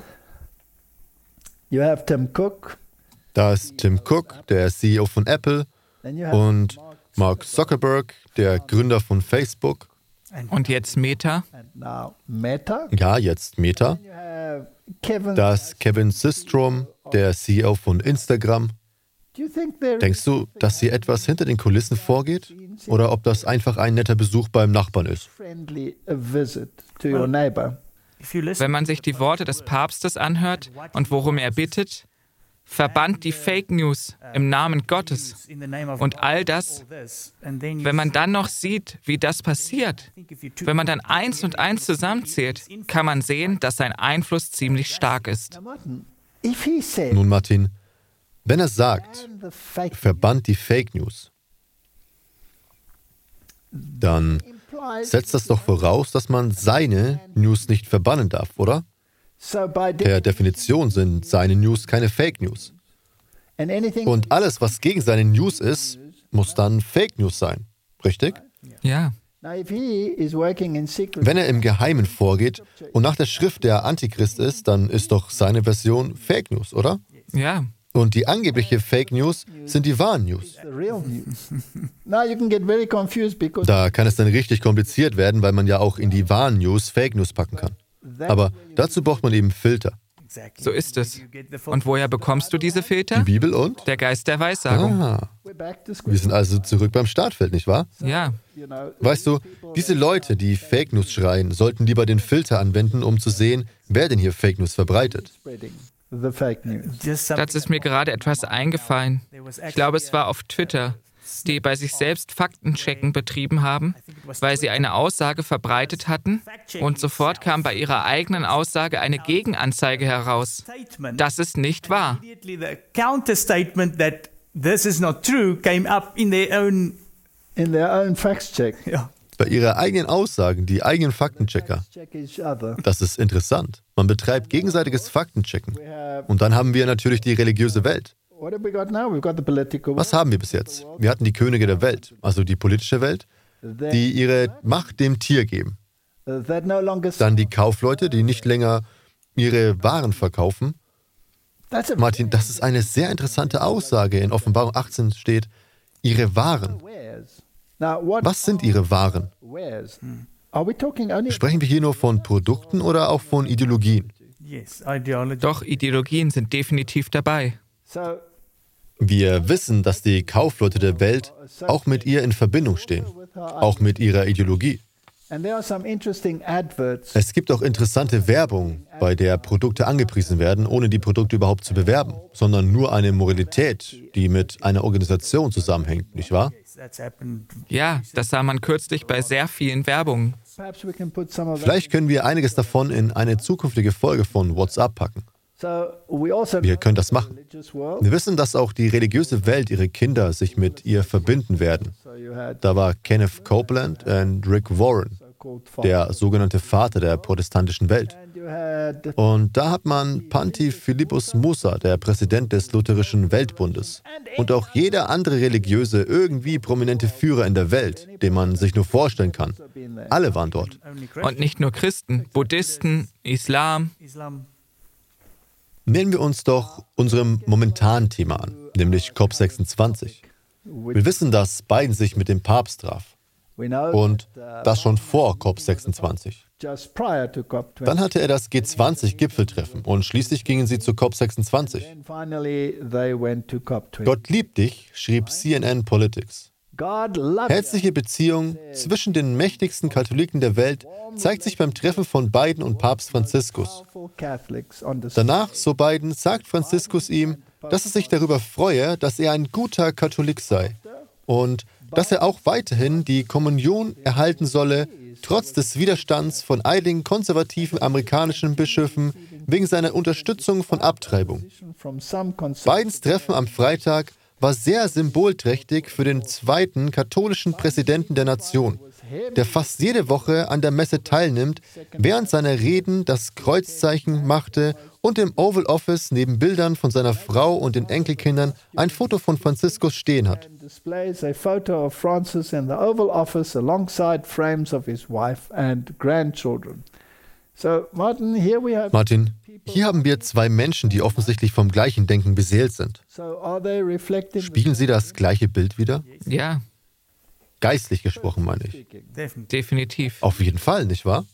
You have Tim Cook. Da ist Tim Cook, der C E O von Apple, Then you have und Mark Zuckerberg, der Gründer von Facebook. Und jetzt Meta? and now Meta. Ja, jetzt Meta. You have Kevin. Da ist Kevin Systrom, der C E O von Instagram. Do you think there Denkst du, dass hier etwas hinter den Kulissen vorgeht? Oder ob das einfach ein netter Besuch beim Nachbarn ist? friendly a visit to your neighbor? If you listen, Wenn man sich die Worte des Papstes anhört und worum er bittet, verbannt die Fake News im Namen Gottes. in the name of Und all das, all this, and then you wenn man dann noch sieht, wie das passiert, think if you took wenn man dann eins und eins zusammenzählt, kann man sehen, dass sein Einfluss ziemlich stark ist. Martin, if he said Nun, Martin, wenn er sagt, and the fake verbannt die Fake News, dann implies setzt das doch voraus, dass man seine News nicht verbannen darf, oder? so by Per Definition sind seine News keine Fake News. and anything Und alles, was gegen seine News ist, muss dann Fake News sein. Richtig? Ja, now if he is working in secret Wenn er im Geheimen vorgeht und nach der Schrift der Antichrist ist, dann ist doch seine Version Fake News, oder? ja. Und die angebliche Fake News sind die wahren News. the real news. Now you can get very confused because Da kann es dann richtig kompliziert werden, weil man ja auch in die wahren News Fake News packen kann. Aber dazu braucht man eben Filter. So ist es. Und woher bekommst du diese Die Filter? Bibel und? Der Geist der Weissagung. Ah, wir sind also zurück beim Startfeld, nicht wahr? Ja, Weißt du, diese Leute, die Fake News schreien, sollten lieber den Filter anwenden, um zu sehen, wer denn hier Fake News verbreitet. das ist mir gerade etwas eingefallen. Ich glaube, es war auf Twitter, die bei sich selbst Faktenchecken betrieben haben, weil sie eine Aussage verbreitet hatten und sofort kam bei ihrer eigenen Aussage eine Gegenanzeige heraus. Das ist nicht wahr. Counterstatement that this is not true came up in their own In their own facts check. ja. Bei ihrer eigenen Aussagen, die eigenen Faktenchecker. Check each other. Das ist interessant. Man betreibt gegenseitiges Faktenchecken. Und dann haben wir natürlich die religiöse Welt. What have we got now? We've got the political Was haben wir bis jetzt? Wir hatten die Könige der Welt, also die politische Welt, die ihre Macht dem Tier geben. world that no longer. Dann die Kaufleute, die nicht länger ihre Waren verkaufen. That's a Martin, das ist eine sehr interessante Aussage. In Offenbarung achtzehn steht, ihre Waren. wares. Now what? Was sind ihre Waren? Wares? Are we talking only? Sprechen wir hier nur von Produkten oder auch von Ideologien? Yes, ideology. Doch Ideologien sind definitiv dabei. So Wir wissen, dass die Kaufleute der Welt auch mit ihr in Verbindung stehen, auch mit ihrer Ideologie. and there are some interesting adverts. Es gibt auch interessante Werbung, bei der Produkte angepriesen werden, ohne die Produkte überhaupt zu bewerben, sondern nur eine Moralität, die mit einer Organisation zusammenhängt, nicht wahr? That's happened. Ja, das sah man kürzlich bei sehr vielen Werbungen. Perhaps we can put some of that. Vielleicht können wir einiges davon in eine zukünftige Folge von WhatsApp packen. So we also Wir können das machen. religious world. Wir wissen, dass auch die religiöse Welt ihre Kinder sich mit ihr verbinden werden. So you had Da war Kenneth Copeland und Rick Warren, so-called father. der sogenannte Vater der protestantischen Welt. And you had Und da hat man Panti Philippus Musa, der Präsident des Lutherischen Weltbundes. Und auch jeder andere religiöse, irgendwie prominente Führer in der Welt, den man sich nur vorstellen kann. Alle waren dort. Only Und nicht nur Christen, Buddhisten, Islam. Islam. Nehmen wir uns doch unserem momentanen Thema an, nämlich COP sechsundzwanzig. Wir wissen, dass Biden sich mit dem Papst traf. we know Und that, uh, das schon vor COP sechsundzwanzig. just prior to COP Dann hatte er das G zwanzig Gipfeltreffen und schließlich gingen sie zu COP sechsundzwanzig. And finally they went to COP twenty. Gott liebt dich, schrieb C N N Politics. God loves Herzliche Beziehung zwischen den mächtigsten Katholiken der Welt zeigt sich beim Treffen von Biden und Papst Franziskus. powerful Catholics on the Danach, so Biden, sagt Franziskus ihm, dass er sich darüber freue, dass er ein guter Katholik sei und dass er auch weiterhin die Kommunion erhalten solle, trotz des Widerstands von einigen konservativen amerikanischen Bischöfen wegen seiner Unterstützung von Abtreibung. from some conservative. Bidens Treffen am Freitag war sehr symbolträchtig für den zweiten katholischen Präsidenten der Nation, der fast jede Woche an der Messe teilnimmt, während seiner Reden das Kreuzzeichen machte und im Oval Office neben Bildern von seiner Frau und den Enkelkindern ein Foto von Franziskus stehen hat. And displays a photo of Francis in the Oval Office alongside frames of his wife and grandchildren. So, Martin, here we have. Martin, hier haben wir zwei Menschen, die offensichtlich vom gleichen Denken beseelt sind. So, are they reflecting? the Spiegeln sie das gleiche Bild wider? Ja, Geistlich gesprochen, meine ich. Definitely. definitiv. Auf jeden Fall, nicht wahr?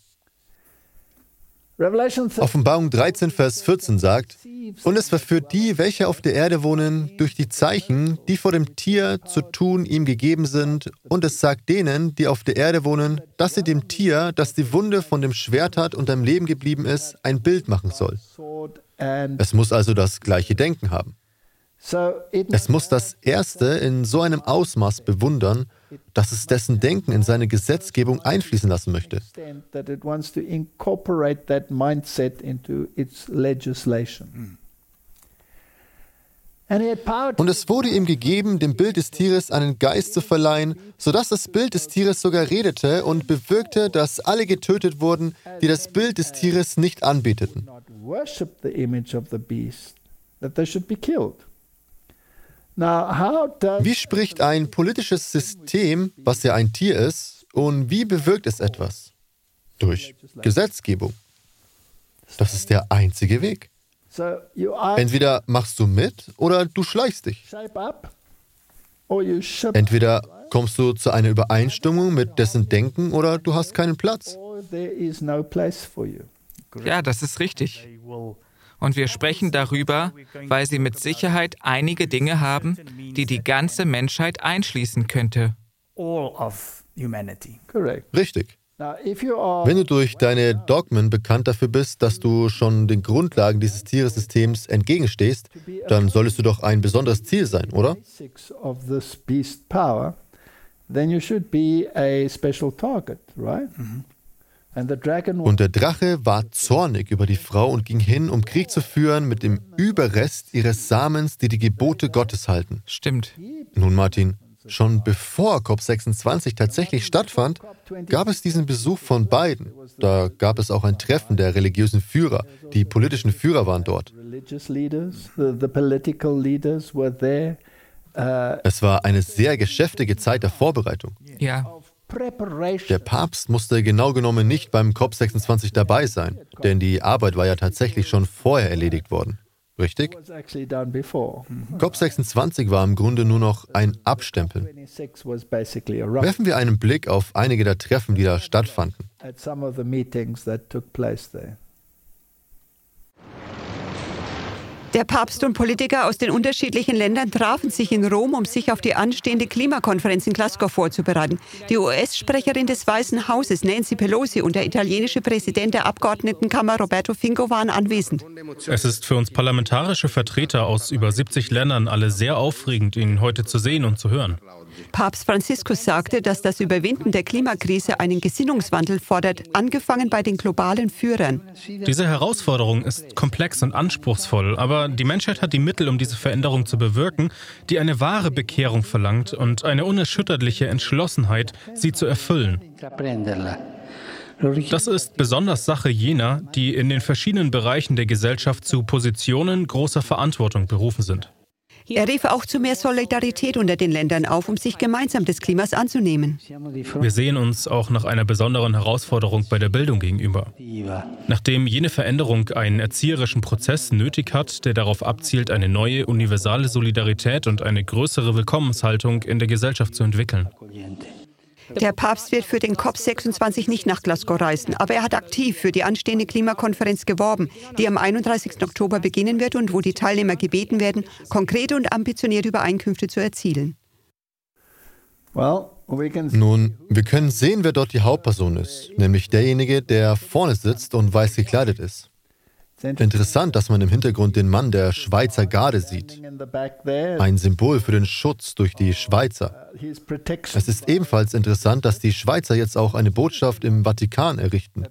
Revelation thirteen Offenbarung dreizehn, Vers vierzehn sagt, und es verführt die, welche auf der Erde wohnen, durch die Zeichen, die vor dem Tier zu tun ihm gegeben sind. Und es sagt denen, die auf der Erde wohnen, dass sie dem Tier, das die Wunde von dem Schwert hat und am Leben geblieben ist, ein Bild machen soll. sword and Es muss also das gleiche Denken haben. so it Es muss das Erste in so einem Ausmaß bewundern, dass es dessen Denken in seine Gesetzgebung einfließen lassen möchte. extent that it wants to incorporate that mindset into its legislation. And he had power to Und es wurde ihm gegeben, dem Bild des Tieres einen Geist zu verleihen, sodass das Bild des Tieres sogar redete und bewirkte, dass alle getötet wurden, die das Bild des Tieres nicht anbeteten. not worship the image of the beast, that they should be killed. Now, how does Wie spricht ein politisches System, was ja ein Tier ist, und wie bewirkt es etwas? Durch Gesetzgebung. Das ist der einzige Weg. so you either Entweder machst du mit oder du schleichst dich. shape up or you ship Entweder kommst du zu einer Übereinstimmung mit dessen Denken oder du hast keinen Platz. or there is no place for you. Ja, das ist richtig. Und wir sprechen darüber, weil sie mit Sicherheit einige Dinge haben, die die ganze Menschheit einschließen könnte. Richtig. Wenn du durch deine Dogmen bekannt dafür bist, dass du schon den Grundlagen dieses Tiersystems entgegenstehst, dann solltest du doch ein besonderes Ziel sein, oder? Und der Drache war zornig über die Frau und ging hin, um Krieg zu führen mit dem Überrest ihres Samens, die die Gebote Gottes halten. Stimmt. Nun, Martin, schon bevor C O P sechsundzwanzig tatsächlich stattfand, gab es diesen Besuch von beiden. Da gab es auch ein Treffen der religiösen Führer. Die politischen Führer waren dort. Es war eine sehr geschäftige Zeit der Vorbereitung. Ja. Der Papst musste genau genommen nicht beim C O P sechsundzwanzig dabei sein, denn die Arbeit war ja tatsächlich schon vorher erledigt worden. Richtig? C O P sechsundzwanzig war im Grunde nur noch ein Abstempeln. Werfen wir einen Blick auf einige der Treffen, die da stattfanden. Der Papst und Politiker aus den unterschiedlichen Ländern trafen sich in Rom, um sich auf die anstehende Klimakonferenz in Glasgow vorzubereiten. Die U S-Sprecherin des Weißen Hauses, Nancy Pelosi, und der italienische Präsident der Abgeordnetenkammer, Roberto Fico, waren anwesend. Es ist für uns parlamentarische Vertreter aus über siebzig Ländern alle sehr aufregend, ihn heute zu sehen und zu hören. Papst Franziskus sagte, dass das Überwinden der Klimakrise einen Gesinnungswandel fordert, angefangen bei den globalen Führern. Diese Herausforderung ist komplex und anspruchsvoll, aber die Menschheit hat die Mittel, um diese Veränderung zu bewirken, die eine wahre Bekehrung verlangt und eine unerschütterliche Entschlossenheit, sie zu erfüllen. Das ist besonders Sache jener, die in den verschiedenen Bereichen der Gesellschaft zu Positionen großer Verantwortung berufen sind. Er rief auch zu mehr Solidarität unter den Ländern auf, um sich gemeinsam des Klimas anzunehmen. Wir sehen uns auch nach einer besonderen Herausforderung bei der Bildung gegenüber. Nachdem jene Veränderung einen erzieherischen Prozess nötig hat, der darauf abzielt, eine neue, universale Solidarität und eine größere Willkommenshaltung in der Gesellschaft zu entwickeln. Der Papst wird für den C O P sechsundzwanzig nicht nach Glasgow reisen, aber er hat aktiv für die anstehende Klimakonferenz geworben, die am einunddreißigsten Oktober beginnen wird und wo die Teilnehmer gebeten werden, konkrete und ambitionierte Übereinkünfte zu erzielen. Nun, wir können sehen, wer dort die Hauptperson ist, nämlich derjenige, der vorne sitzt und weiß gekleidet ist. Interessant, dass man im Hintergrund den Mann der Schweizer Garde sieht. Ein Symbol für den Schutz durch die Schweizer. Es ist ebenfalls interessant, dass die Schweizer jetzt auch eine Botschaft im Vatikan errichten.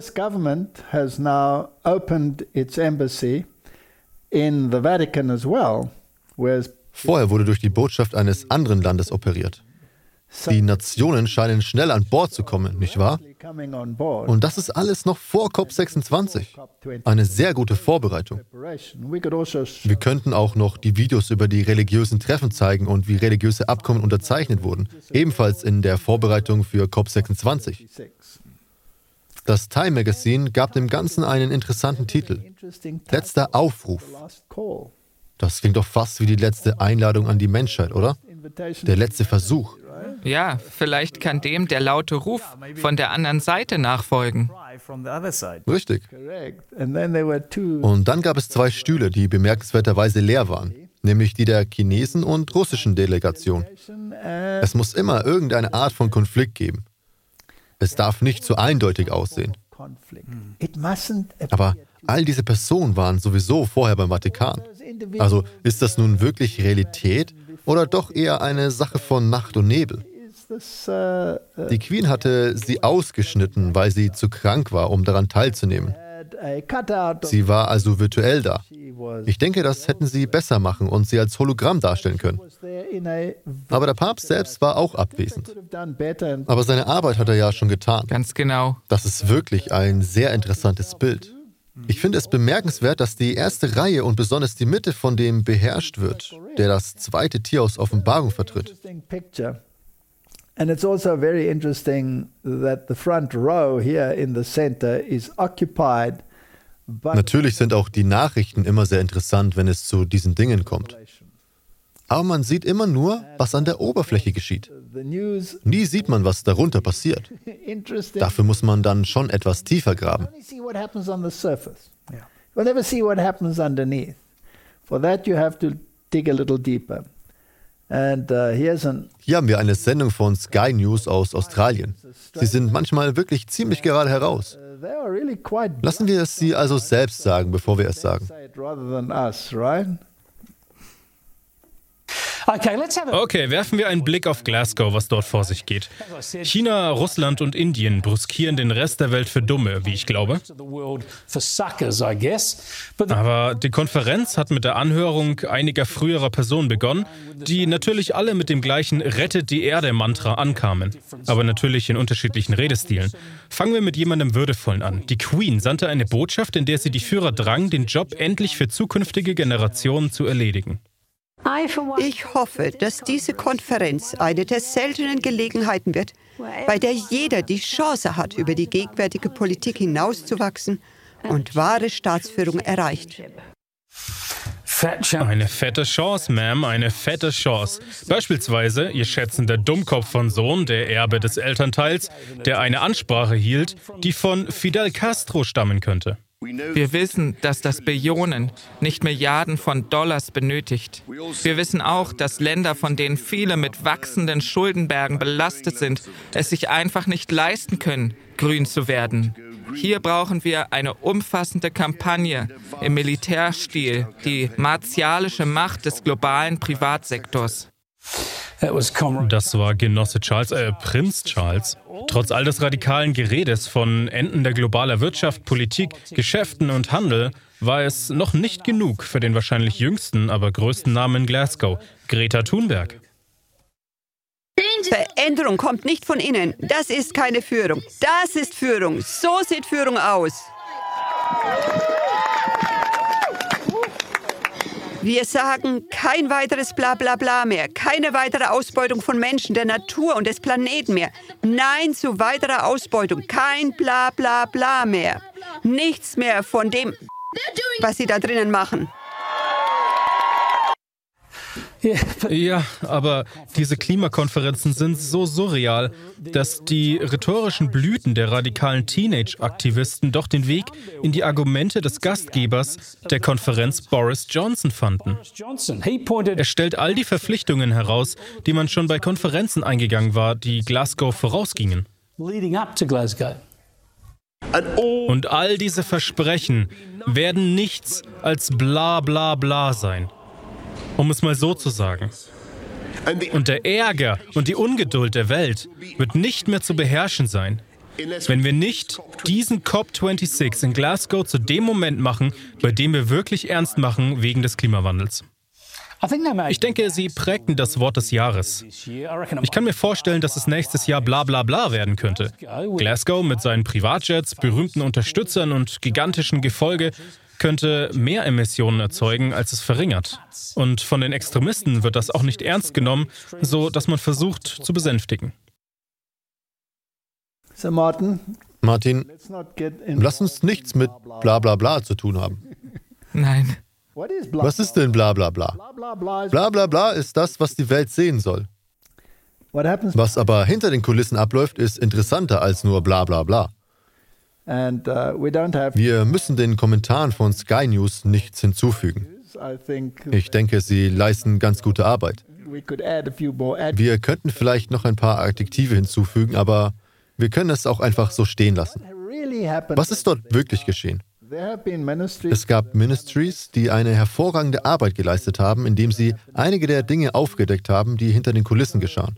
Vorher wurde durch die Botschaft eines anderen Landes operiert. Die Nationen scheinen schnell an Bord zu kommen, nicht wahr? Und das ist alles noch vor C O P sechsundzwanzig. Eine sehr gute Vorbereitung. Wir könnten auch noch die Videos über die religiösen Treffen zeigen und wie religiöse Abkommen unterzeichnet wurden, ebenfalls in der Vorbereitung für C O P sechsundzwanzig. Das Time Magazine gab dem Ganzen einen interessanten Titel. Letzter Aufruf. Das klingt doch fast wie die letzte Einladung an die Menschheit, oder? Der letzte Versuch. Ja, vielleicht kann dem der laute Ruf von der anderen Seite nachfolgen. Richtig. Und dann gab es zwei Stühle, die bemerkenswerterweise leer waren, nämlich die der Chinesen und russischen Delegation. Es muss immer irgendeine Art von Konflikt geben. Es darf nicht so eindeutig aussehen. Aber all diese Personen waren sowieso vorher beim Vatikan. Also ist das nun wirklich Realität oder doch eher eine Sache von Nacht und Nebel? Die Queen hatte sie ausgeschnitten, weil sie zu krank war, um daran teilzunehmen. Sie war also virtuell da. Ich denke, das hätten sie besser machen und sie als Hologramm darstellen können. Aber der Papst selbst war auch abwesend. Aber seine Arbeit hat er ja schon getan. Ganz genau. Das ist wirklich ein sehr interessantes Bild. Ich finde es bemerkenswert, dass die erste Reihe und besonders die Mitte von dem beherrscht wird, der das zweite Tier aus Offenbarung vertritt. And it's also very interesting that the front row here in the center is occupied. Natürlich sind auch die Nachrichten immer sehr interessant, wenn es zu diesen Dingen kommt. Aber man sieht immer nur, was an der Oberfläche geschieht. Nie sieht man, was darunter passiert. Dafür muss man dann schon etwas tiefer graben. You'll never see what happens underneath. For that you have to dig a little deeper. And uh, here's an Hier haben wir eine Sendung von Sky News aus Australien. Sie sind manchmal wirklich ziemlich gerade heraus. Lassen wir es Sie also selbst sagen, bevor wir es sagen. Okay, werfen wir einen Blick auf Glasgow, was dort vor sich geht. China, Russland und Indien brüskieren den Rest der Welt für Dumme, wie ich glaube. Aber die Konferenz hat mit der Anhörung einiger früherer Personen begonnen, die natürlich alle mit dem gleichen Rettet die Erde-Mantra ankamen. Aber natürlich in unterschiedlichen Redestilen. Fangen wir mit jemandem Würdevollen an. Die Queen sandte eine Botschaft, in der sie die Führer drang, den Job endlich für zukünftige Generationen zu erledigen. Ich hoffe, dass diese Konferenz eine der seltenen Gelegenheiten wird, bei der jeder die Chance hat, über die gegenwärtige Politik hinauszuwachsen und wahre Staatsführung erreicht. Eine fette Chance, Ma'am, eine fette Chance. Beispielsweise Ihr schätzender Dummkopf von Sohn, der Erbe des Elternteils, der eine Ansprache hielt, die von Fidel Castro stammen könnte. Wir wissen, dass das Billionen, nicht Milliarden von Dollars benötigt. Wir wissen auch, dass Länder, von denen viele mit wachsenden Schuldenbergen belastet sind, es sich einfach nicht leisten können, grün zu werden. Hier brauchen wir eine umfassende Kampagne im Militärstil, die martialische Macht des globalen Privatsektors. Das war Genosse Charles, äh, Prinz Charles. Trotz all des radikalen Geredes von Enden der globaler Wirtschaft, Politik, Geschäften und Handel war es noch nicht genug für den wahrscheinlich jüngsten, aber größten Namen in Glasgow, Greta Thunberg. Veränderung kommt nicht von innen. Das ist keine Führung. Das ist Führung. So sieht Führung aus. Wir sagen, kein weiteres Blablabla mehr, keine weitere Ausbeutung von Menschen, der Natur und des Planeten mehr. Nein zu weiterer Ausbeutung, kein Blablabla mehr. Nichts mehr von dem, was sie da drinnen machen. Ja, aber diese Klimakonferenzen sind so surreal, dass die rhetorischen Blüten der radikalen Teenage-Aktivisten doch den Weg in die Argumente des Gastgebers der Konferenz Boris Johnson fanden. Er stellt all die Verpflichtungen heraus, die man schon bei Konferenzen eingegangen war, die Glasgow vorausgingen. Und all diese Versprechen werden nichts als bla bla bla sein. Um es mal so zu sagen. Und der Ärger und die Ungeduld der Welt wird nicht mehr zu beherrschen sein, wenn wir nicht diesen COP sechsundzwanzig in Glasgow zu dem Moment machen, bei dem wir wirklich ernst machen wegen des Klimawandels. Ich denke, Sie prägten das Wort des Jahres. Ich kann mir vorstellen, dass es nächstes Jahr bla bla bla werden könnte. Glasgow mit seinen Privatjets, berühmten Unterstützern und gigantischen Gefolge könnte mehr Emissionen erzeugen, als es verringert. Und von den Extremisten wird das auch nicht ernst genommen, so dass man versucht zu besänftigen. So Martin, Martin, lass uns nichts mit bla bla bla zu tun haben. Nein. Was ist denn bla bla bla? Bla bla bla ist das, was die Welt sehen soll. Was aber hinter den Kulissen abläuft, ist interessanter als nur bla bla bla. Wir müssen den Kommentaren von Sky News nichts hinzufügen. Ich denke, sie leisten ganz gute Arbeit. Wir könnten vielleicht noch ein paar Adjektive hinzufügen, aber wir können es auch einfach so stehen lassen. Was ist dort wirklich geschehen? Es gab Ministries, die eine hervorragende Arbeit geleistet haben, indem sie einige der Dinge aufgedeckt haben, die hinter den Kulissen geschahen.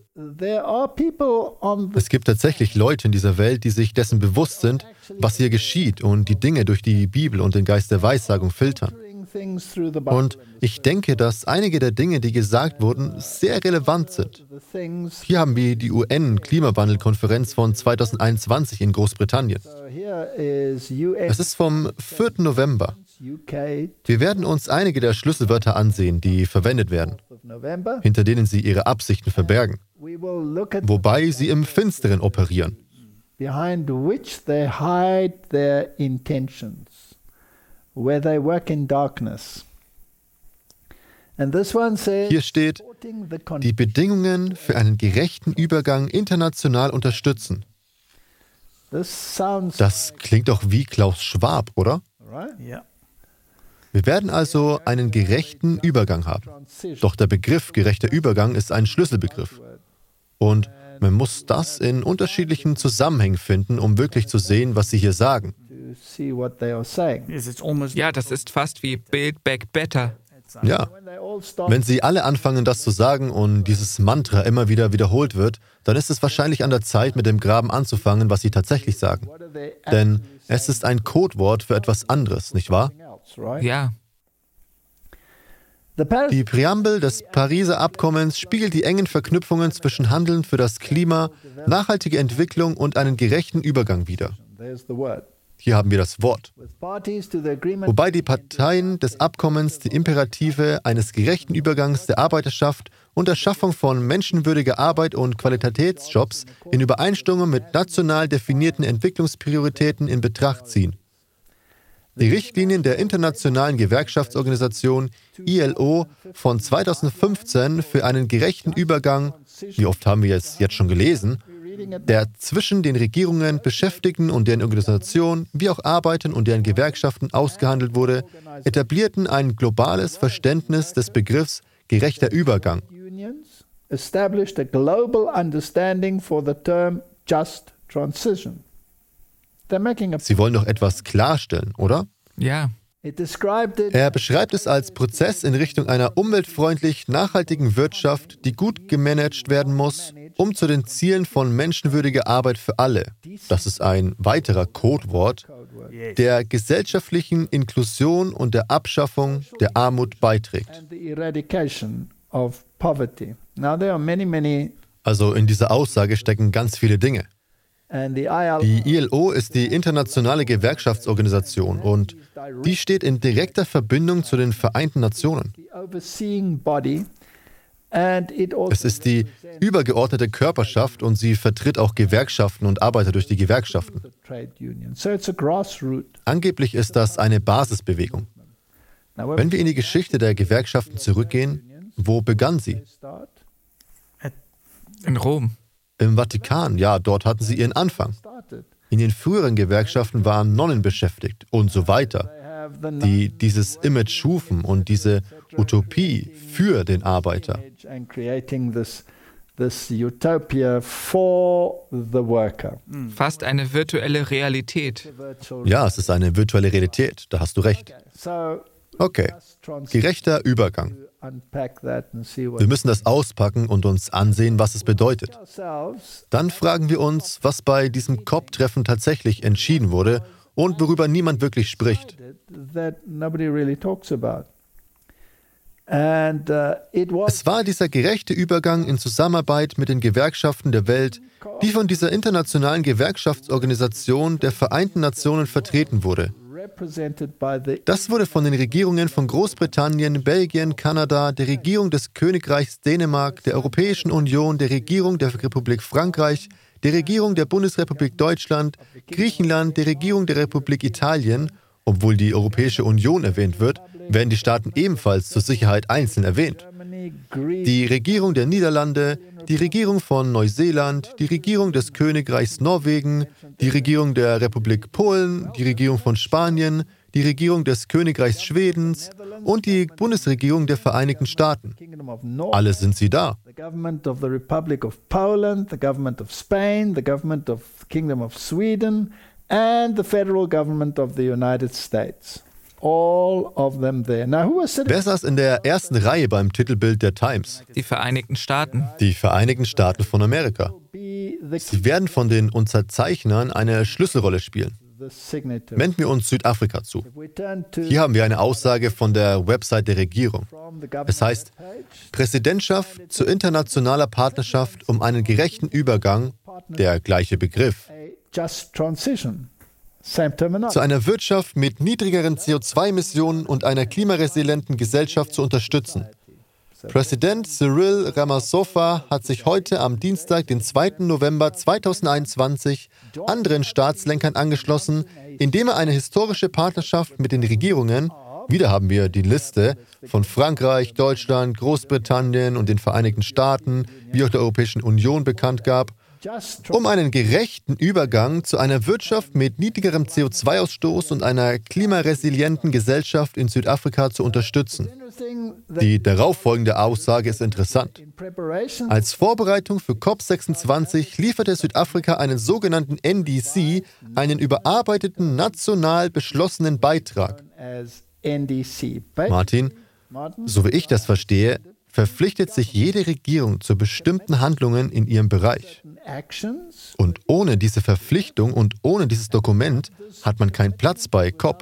Es gibt tatsächlich Leute in dieser Welt, die sich dessen bewusst sind, was hier geschieht und die Dinge durch die Bibel und den Geist der Weissagung filtern. Und ich denke, dass einige der Dinge, die gesagt wurden, sehr relevant sind. Hier haben wir die U N-Klimawandelkonferenz von zweitausendeinundzwanzig in Großbritannien. Es ist vom vierten November. Wir werden uns einige der Schlüsselwörter ansehen, die verwendet werden, hinter denen sie ihre Absichten verbergen, wobei sie im Finsteren operieren. Behind which they hide their intentions, where they work in darkness. Hier steht, die Bedingungen für einen gerechten Übergang international unterstützen. Das klingt doch wie Klaus Schwab, oder? Wir werden also einen gerechten Übergang haben. Doch der Begriff gerechter Übergang ist ein Schlüsselbegriff. Und man muss das in unterschiedlichen Zusammenhängen finden, um wirklich zu sehen, was sie hier sagen. Ja, das ist fast wie Build Back Better. Ja. Wenn sie alle anfangen, das zu sagen und dieses Mantra immer wieder wiederholt wird, dann ist es wahrscheinlich an der Zeit, mit dem Graben anzufangen, was sie tatsächlich sagen. Denn es ist ein Codewort für etwas anderes, nicht wahr? Ja. Die Präambel des Pariser Abkommens spiegelt die engen Verknüpfungen zwischen Handeln für das Klima, nachhaltige Entwicklung und einen gerechten Übergang wider. Hier haben wir das Wort. Wobei die Parteien des Abkommens die Imperative eines gerechten Übergangs der Arbeiterschaft und der Schaffung von menschenwürdiger Arbeit und Qualitätsjobs in Übereinstimmung mit national definierten Entwicklungsprioritäten in Betracht ziehen. Die Richtlinien der Internationalen Gewerkschaftsorganisation I L O von zweitausendfünfzehn für einen gerechten Übergang, wie oft haben wir es jetzt schon gelesen, der zwischen den Regierungen, Beschäftigten und deren Organisationen, wie auch Arbeitern und deren Gewerkschaften ausgehandelt wurde, etablierten ein globales Verständnis des Begriffs gerechter Übergang. Established a global understanding for the term just transition. Sie wollen doch etwas klarstellen, oder? Ja. Er beschreibt es als Prozess in Richtung einer umweltfreundlich nachhaltigen Wirtschaft, die gut gemanagt werden muss, um zu den Zielen von menschenwürdiger Arbeit für alle, das ist ein weiterer Codewort, der gesellschaftlichen Inklusion und der Abschaffung der Armut beiträgt. Also in dieser Aussage stecken ganz viele Dinge. Die I L O ist die internationale Gewerkschaftsorganisation und die steht in direkter Verbindung zu den Vereinten Nationen. Es ist die übergeordnete Körperschaft und sie vertritt auch Gewerkschaften und Arbeiter durch die Gewerkschaften. Angeblich ist das eine Basisbewegung. Wenn wir in die Geschichte der Gewerkschaften zurückgehen, wo begann sie? In Rom. Im Vatikan, ja, dort hatten sie ihren Anfang. In den früheren Gewerkschaften waren Nonnen beschäftigt und so weiter, die dieses Image schufen und diese Utopie für den Arbeiter. Fast eine virtuelle Realität. Ja, es ist eine virtuelle Realität, da hast du recht. Okay, gerechter Übergang. Wir müssen das auspacken und uns ansehen, was es bedeutet. Dann fragen wir uns, was bei diesem C O P-Treffen tatsächlich entschieden wurde und worüber niemand wirklich spricht. Es war dieser gerechte Übergang in Zusammenarbeit mit den Gewerkschaften der Welt, die von dieser internationalen Gewerkschaftsorganisation der Vereinten Nationen vertreten wurde. Das wurde von den Regierungen von Großbritannien, Belgien, Kanada, der Regierung des Königreichs Dänemark, der Europäischen Union, der Regierung der Republik Frankreich, der Regierung der Bundesrepublik Deutschland, Griechenland, der Regierung der Republik Italien, obwohl die Europäische Union erwähnt wird, werden die Staaten ebenfalls zur Sicherheit einzeln erwähnt. Die Regierung der Niederlande, die Regierung von Neuseeland, die Regierung des Königreichs Norwegen, die Regierung der Republik Polen, die Regierung von Spanien, die Regierung des Königreichs Schwedens und die Bundesregierung der Vereinigten Staaten. Alle sind sie da. The government of the Republic of Poland, the government of Spain, the government of the Kingdom of Sweden and the federal government of the United States. All of them there. Now, who was sitting? Wer saß in der ersten Reihe beim Titelbild der Times? Die Vereinigten Staaten. Die Vereinigten Staaten von Amerika. Sie werden von den Unterzeichnern eine Schlüsselrolle spielen. Wenden wir uns Südafrika zu. Hier haben wir eine Aussage von der Website der Regierung. Es heißt, Präsidentschaft zu internationaler Partnerschaft um einen gerechten Übergang, der gleiche Begriff, zu einer Wirtschaft mit niedrigeren C O zwei Emissionen und einer klimaresilienten Gesellschaft zu unterstützen. Präsident Cyril Ramaphosa hat sich heute am Dienstag, den zweiten November zweitausendeinundzwanzig, anderen Staatslenkern angeschlossen, indem er eine historische Partnerschaft mit den Regierungen, Wieder haben wir die Liste von Frankreich, Deutschland, Großbritannien und den Vereinigten Staaten, wie auch der Europäischen Union bekannt gab, um einen gerechten Übergang zu einer Wirtschaft mit niedrigerem C O zwei Ausstoß und einer klimaresilienten Gesellschaft in Südafrika zu unterstützen. Die darauffolgende Aussage ist interessant. Als Vorbereitung für COP sechsundzwanzig lieferte Südafrika einen sogenannten N D C, einen überarbeiteten, national beschlossenen Beitrag. Martin, so wie ich das verstehe, verpflichtet sich jede Regierung zu bestimmten Handlungen in ihrem Bereich. Und ohne diese Verpflichtung und ohne dieses Dokument hat man keinen Platz bei COP.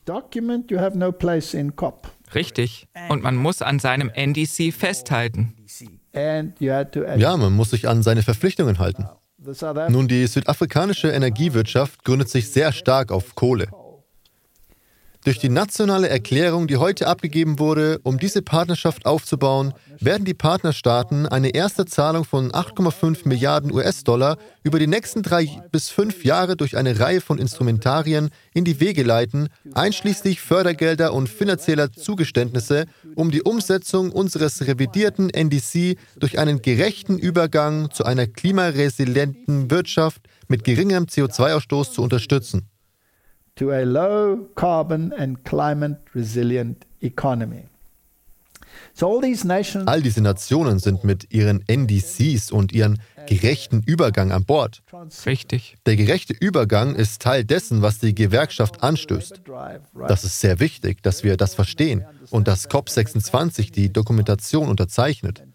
Richtig. Und man muss an seinem N D C festhalten. Ja, man muss sich an seine Verpflichtungen halten. Nun, die südafrikanische Energiewirtschaft gründet sich sehr stark auf Kohle. Durch die nationale Erklärung, die heute abgegeben wurde, um diese Partnerschaft aufzubauen, werden die Partnerstaaten eine erste Zahlung von acht Komma fünf Milliarden U S-Dollar über die nächsten drei bis fünf Jahre durch eine Reihe von Instrumentarien in die Wege leiten, einschließlich Fördergelder und finanzieller Zugeständnisse, um die Umsetzung unseres revidierten N D C durch einen gerechten Übergang zu einer klimaresilienten Wirtschaft mit geringem C O zwei Ausstoß zu unterstützen. To a low carbon and climate resilient economy. So all these nations All diese Nationen sind mit ihren N D Cs und ihren gerechten Übergang an Bord. Richtig. Der gerechte Übergang ist Teil dessen, was die Gewerkschaft anstößt. Das ist sehr wichtig, dass wir das verstehen und dass COP sechsundzwanzig die Dokumentation unterzeichnet.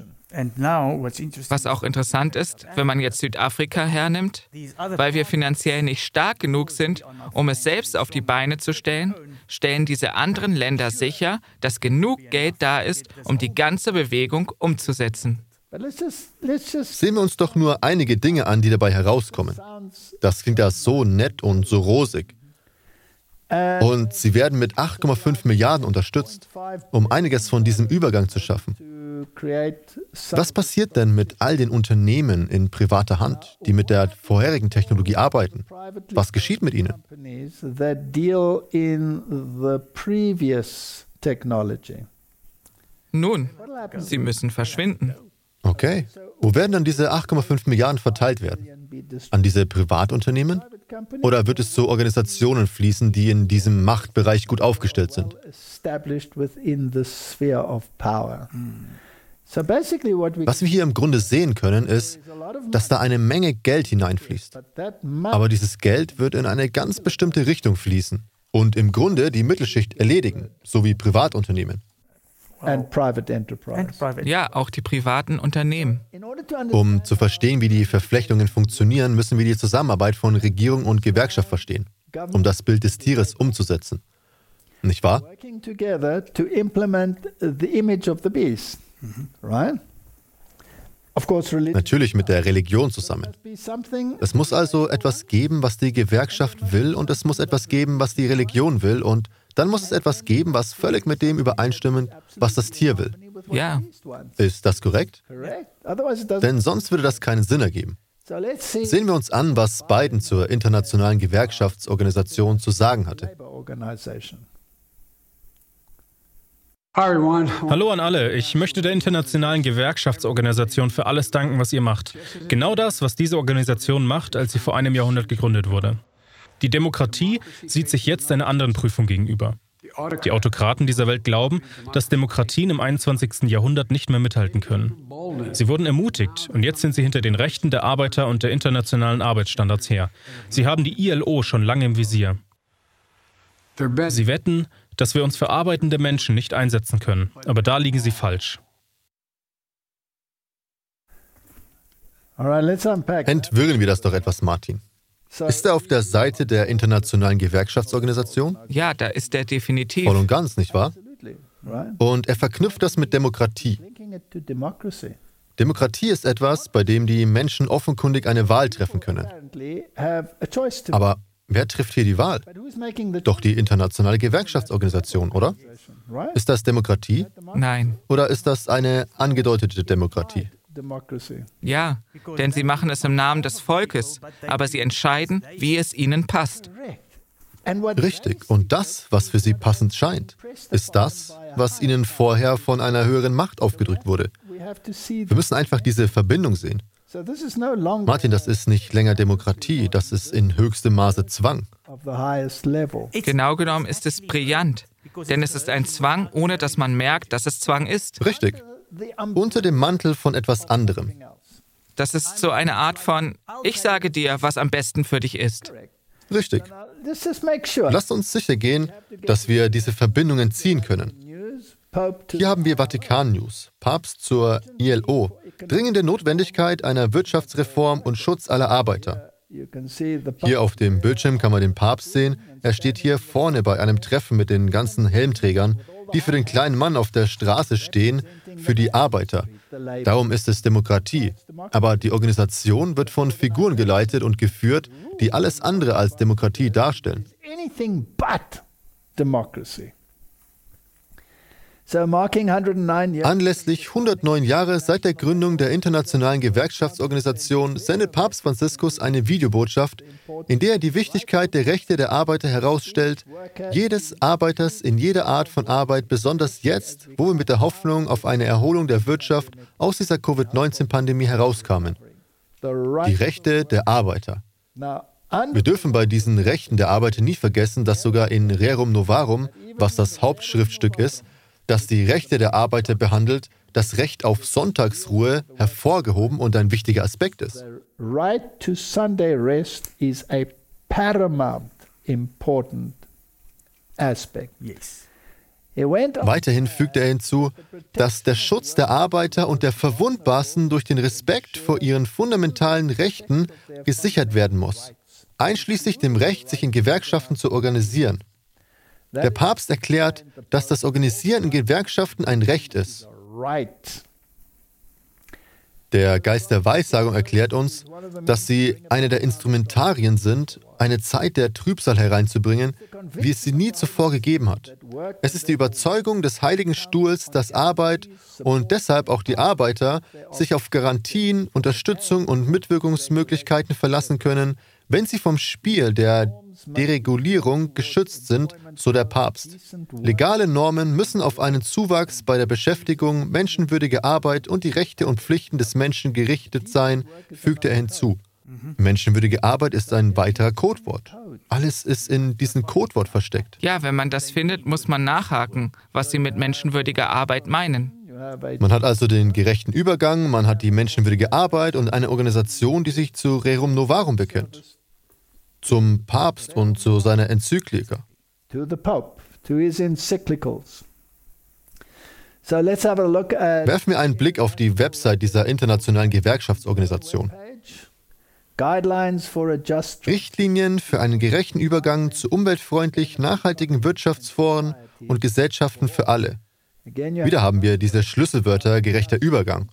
Was auch interessant ist, wenn man jetzt Südafrika hernimmt, weil wir finanziell nicht stark genug sind, um es selbst auf die Beine zu stellen, stellen diese anderen Länder sicher, dass genug Geld da ist, um die ganze Bewegung umzusetzen. Sehen wir uns doch nur einige Dinge an, die dabei herauskommen. Das klingt ja so nett und so rosig. Und sie werden mit acht Komma fünf Milliarden unterstützt, um einiges von diesem Übergang zu schaffen. Was passiert denn mit all den Unternehmen in privater Hand, die mit der vorherigen Technologie arbeiten? Was geschieht mit ihnen? Nun, sie müssen verschwinden. Okay. Wo werden dann diese acht Komma fünf Milliarden verteilt werden? An diese Privatunternehmen? Oder wird es zu Organisationen fließen, die in diesem Machtbereich gut aufgestellt sind? Was wir hier im Grunde sehen können, ist, dass da eine Menge Geld hineinfließt. Aber dieses Geld wird in eine ganz bestimmte Richtung fließen und im Grunde die Mittelschicht erledigen, sowie Privatunternehmen. Ja, auch die privaten Unternehmen. Um zu verstehen, wie die Verflechtungen funktionieren, müssen wir die Zusammenarbeit von Regierung und Gewerkschaft verstehen, um das Bild des Tieres umzusetzen. Nicht wahr? Natürlich mit der Religion zusammen. Es muss also etwas geben, was die Gewerkschaft will, und es muss etwas geben, was die Religion will, und dann muss es etwas geben, was völlig mit dem übereinstimmt, was das Tier will. Ja. Ist das korrekt? Denn sonst würde das keinen Sinn ergeben. Sehen wir uns an, was Biden zur Internationalen Gewerkschaftsorganisation zu sagen hatte. Hallo an alle. Ich möchte der Internationalen Gewerkschaftsorganisation für alles danken, was ihr macht. Genau das, was diese Organisation macht, als sie vor einem Jahrhundert gegründet wurde. Die Demokratie sieht sich jetzt einer anderen Prüfung gegenüber. Die Autokraten dieser Welt glauben, dass Demokratien im einundzwanzigsten Jahrhundert nicht mehr mithalten können. Sie wurden ermutigt und jetzt sind sie hinter den Rechten der Arbeiter und der internationalen Arbeitsstandards her. Sie haben die I L O schon lange im Visier. Sie wetten, dass wir uns für arbeitende Menschen nicht einsetzen können. Aber da liegen sie falsch. Entwirren wir das doch etwas, Martin. Ist er auf der Seite der Internationalen Gewerkschaftsorganisation? Ja, da ist er definitiv. Voll und ganz, nicht wahr? Und er verknüpft das mit Demokratie. Demokratie ist etwas, bei dem die Menschen offenkundig eine Wahl treffen können. Aber wer trifft hier die Wahl? Doch die Internationale Gewerkschaftsorganisation, oder? Ist das Demokratie? Nein. Oder ist das eine angedeutete Demokratie? Ja, denn sie machen es im Namen des Volkes, aber sie entscheiden, wie es ihnen passt. Richtig. Und das, was für sie passend scheint, ist das, was ihnen vorher von einer höheren Macht aufgedrückt wurde. Wir müssen einfach diese Verbindung sehen. Martin, das ist nicht länger Demokratie, das ist in höchstem Maße Zwang. Genau genommen ist es brillant, denn es ist ein Zwang, ohne dass man merkt, dass es Zwang ist. Richtig. Unter dem Mantel von etwas anderem. Das ist so eine Art von, ich sage dir, was am besten für dich ist. Richtig. Lasst uns sicher gehen, dass wir diese Verbindungen ziehen können. Hier haben wir Vatikan-News, Papst zur I L O, dringende Notwendigkeit einer Wirtschaftsreform und Schutz aller Arbeiter. Hier auf dem Bildschirm kann man den Papst sehen. Er steht hier vorne bei einem Treffen mit den ganzen Helmträgern, die für den kleinen Mann auf der Straße stehen, für die Arbeiter. Darum ist es Demokratie. Aber die Organisation wird von Figuren geleitet und geführt, die alles andere als Demokratie darstellen. Anlässlich hundertneun Jahre seit der Gründung der Internationalen Gewerkschaftsorganisation sendet Papst Franziskus eine Videobotschaft, in der er die Wichtigkeit der Rechte der Arbeiter herausstellt, jedes Arbeiters in jeder Art von Arbeit, besonders jetzt, wo wir mit der Hoffnung auf eine Erholung der Wirtschaft aus dieser Covid neunzehn Pandemie herauskamen. Die Rechte der Arbeiter. Wir dürfen bei diesen Rechten der Arbeiter nie vergessen, dass sogar in Rerum Novarum, was das Hauptschriftstück ist, das die Rechte der Arbeiter behandelt, das Recht auf Sonntagsruhe hervorgehoben und ein wichtiger Aspekt ist. The right to Sunday rest is a paramount important aspect. Yes. Weiterhin fügt er hinzu, dass der Schutz der Arbeiter und der Verwundbarsten durch den Respekt vor ihren fundamentalen Rechten gesichert werden muss, einschließlich dem Recht, sich in Gewerkschaften zu organisieren. Der Papst erklärt, dass das Organisieren in Gewerkschaften ein Recht ist. Der Geist der Weissagung erklärt uns, dass sie eine der Instrumentarien sind, eine Zeit der Trübsal hereinzubringen, wie es sie nie zuvor gegeben hat. Es ist die Überzeugung des Heiligen Stuhls, dass Arbeit und deshalb auch die Arbeiter sich auf Garantien, Unterstützung und Mitwirkungsmöglichkeiten verlassen können, wenn sie vom Spiel der Deregulierung geschützt sind, so der Papst. Legale Normen müssen auf einen Zuwachs bei der Beschäftigung, menschenwürdige Arbeit und die Rechte und Pflichten des Menschen gerichtet sein, fügte er hinzu. Menschenwürdige Arbeit ist ein weiterer Codewort. Alles ist in diesem Codewort versteckt. Ja, wenn man das findet, muss man nachhaken, was sie mit menschenwürdiger Arbeit meinen. Man hat also den gerechten Übergang, man hat die menschenwürdige Arbeit und eine Organisation, die sich zu Rerum Novarum bekennt. Zum Papst und zu seiner Enzyklika. Werfen wir einen Blick auf die Website dieser internationalen Gewerkschaftsorganisation. Richtlinien für einen gerechten Übergang zu umweltfreundlich nachhaltigen Wirtschaftsformen und Gesellschaften für alle. Wieder haben wir diese Schlüsselwörter gerechter Übergang.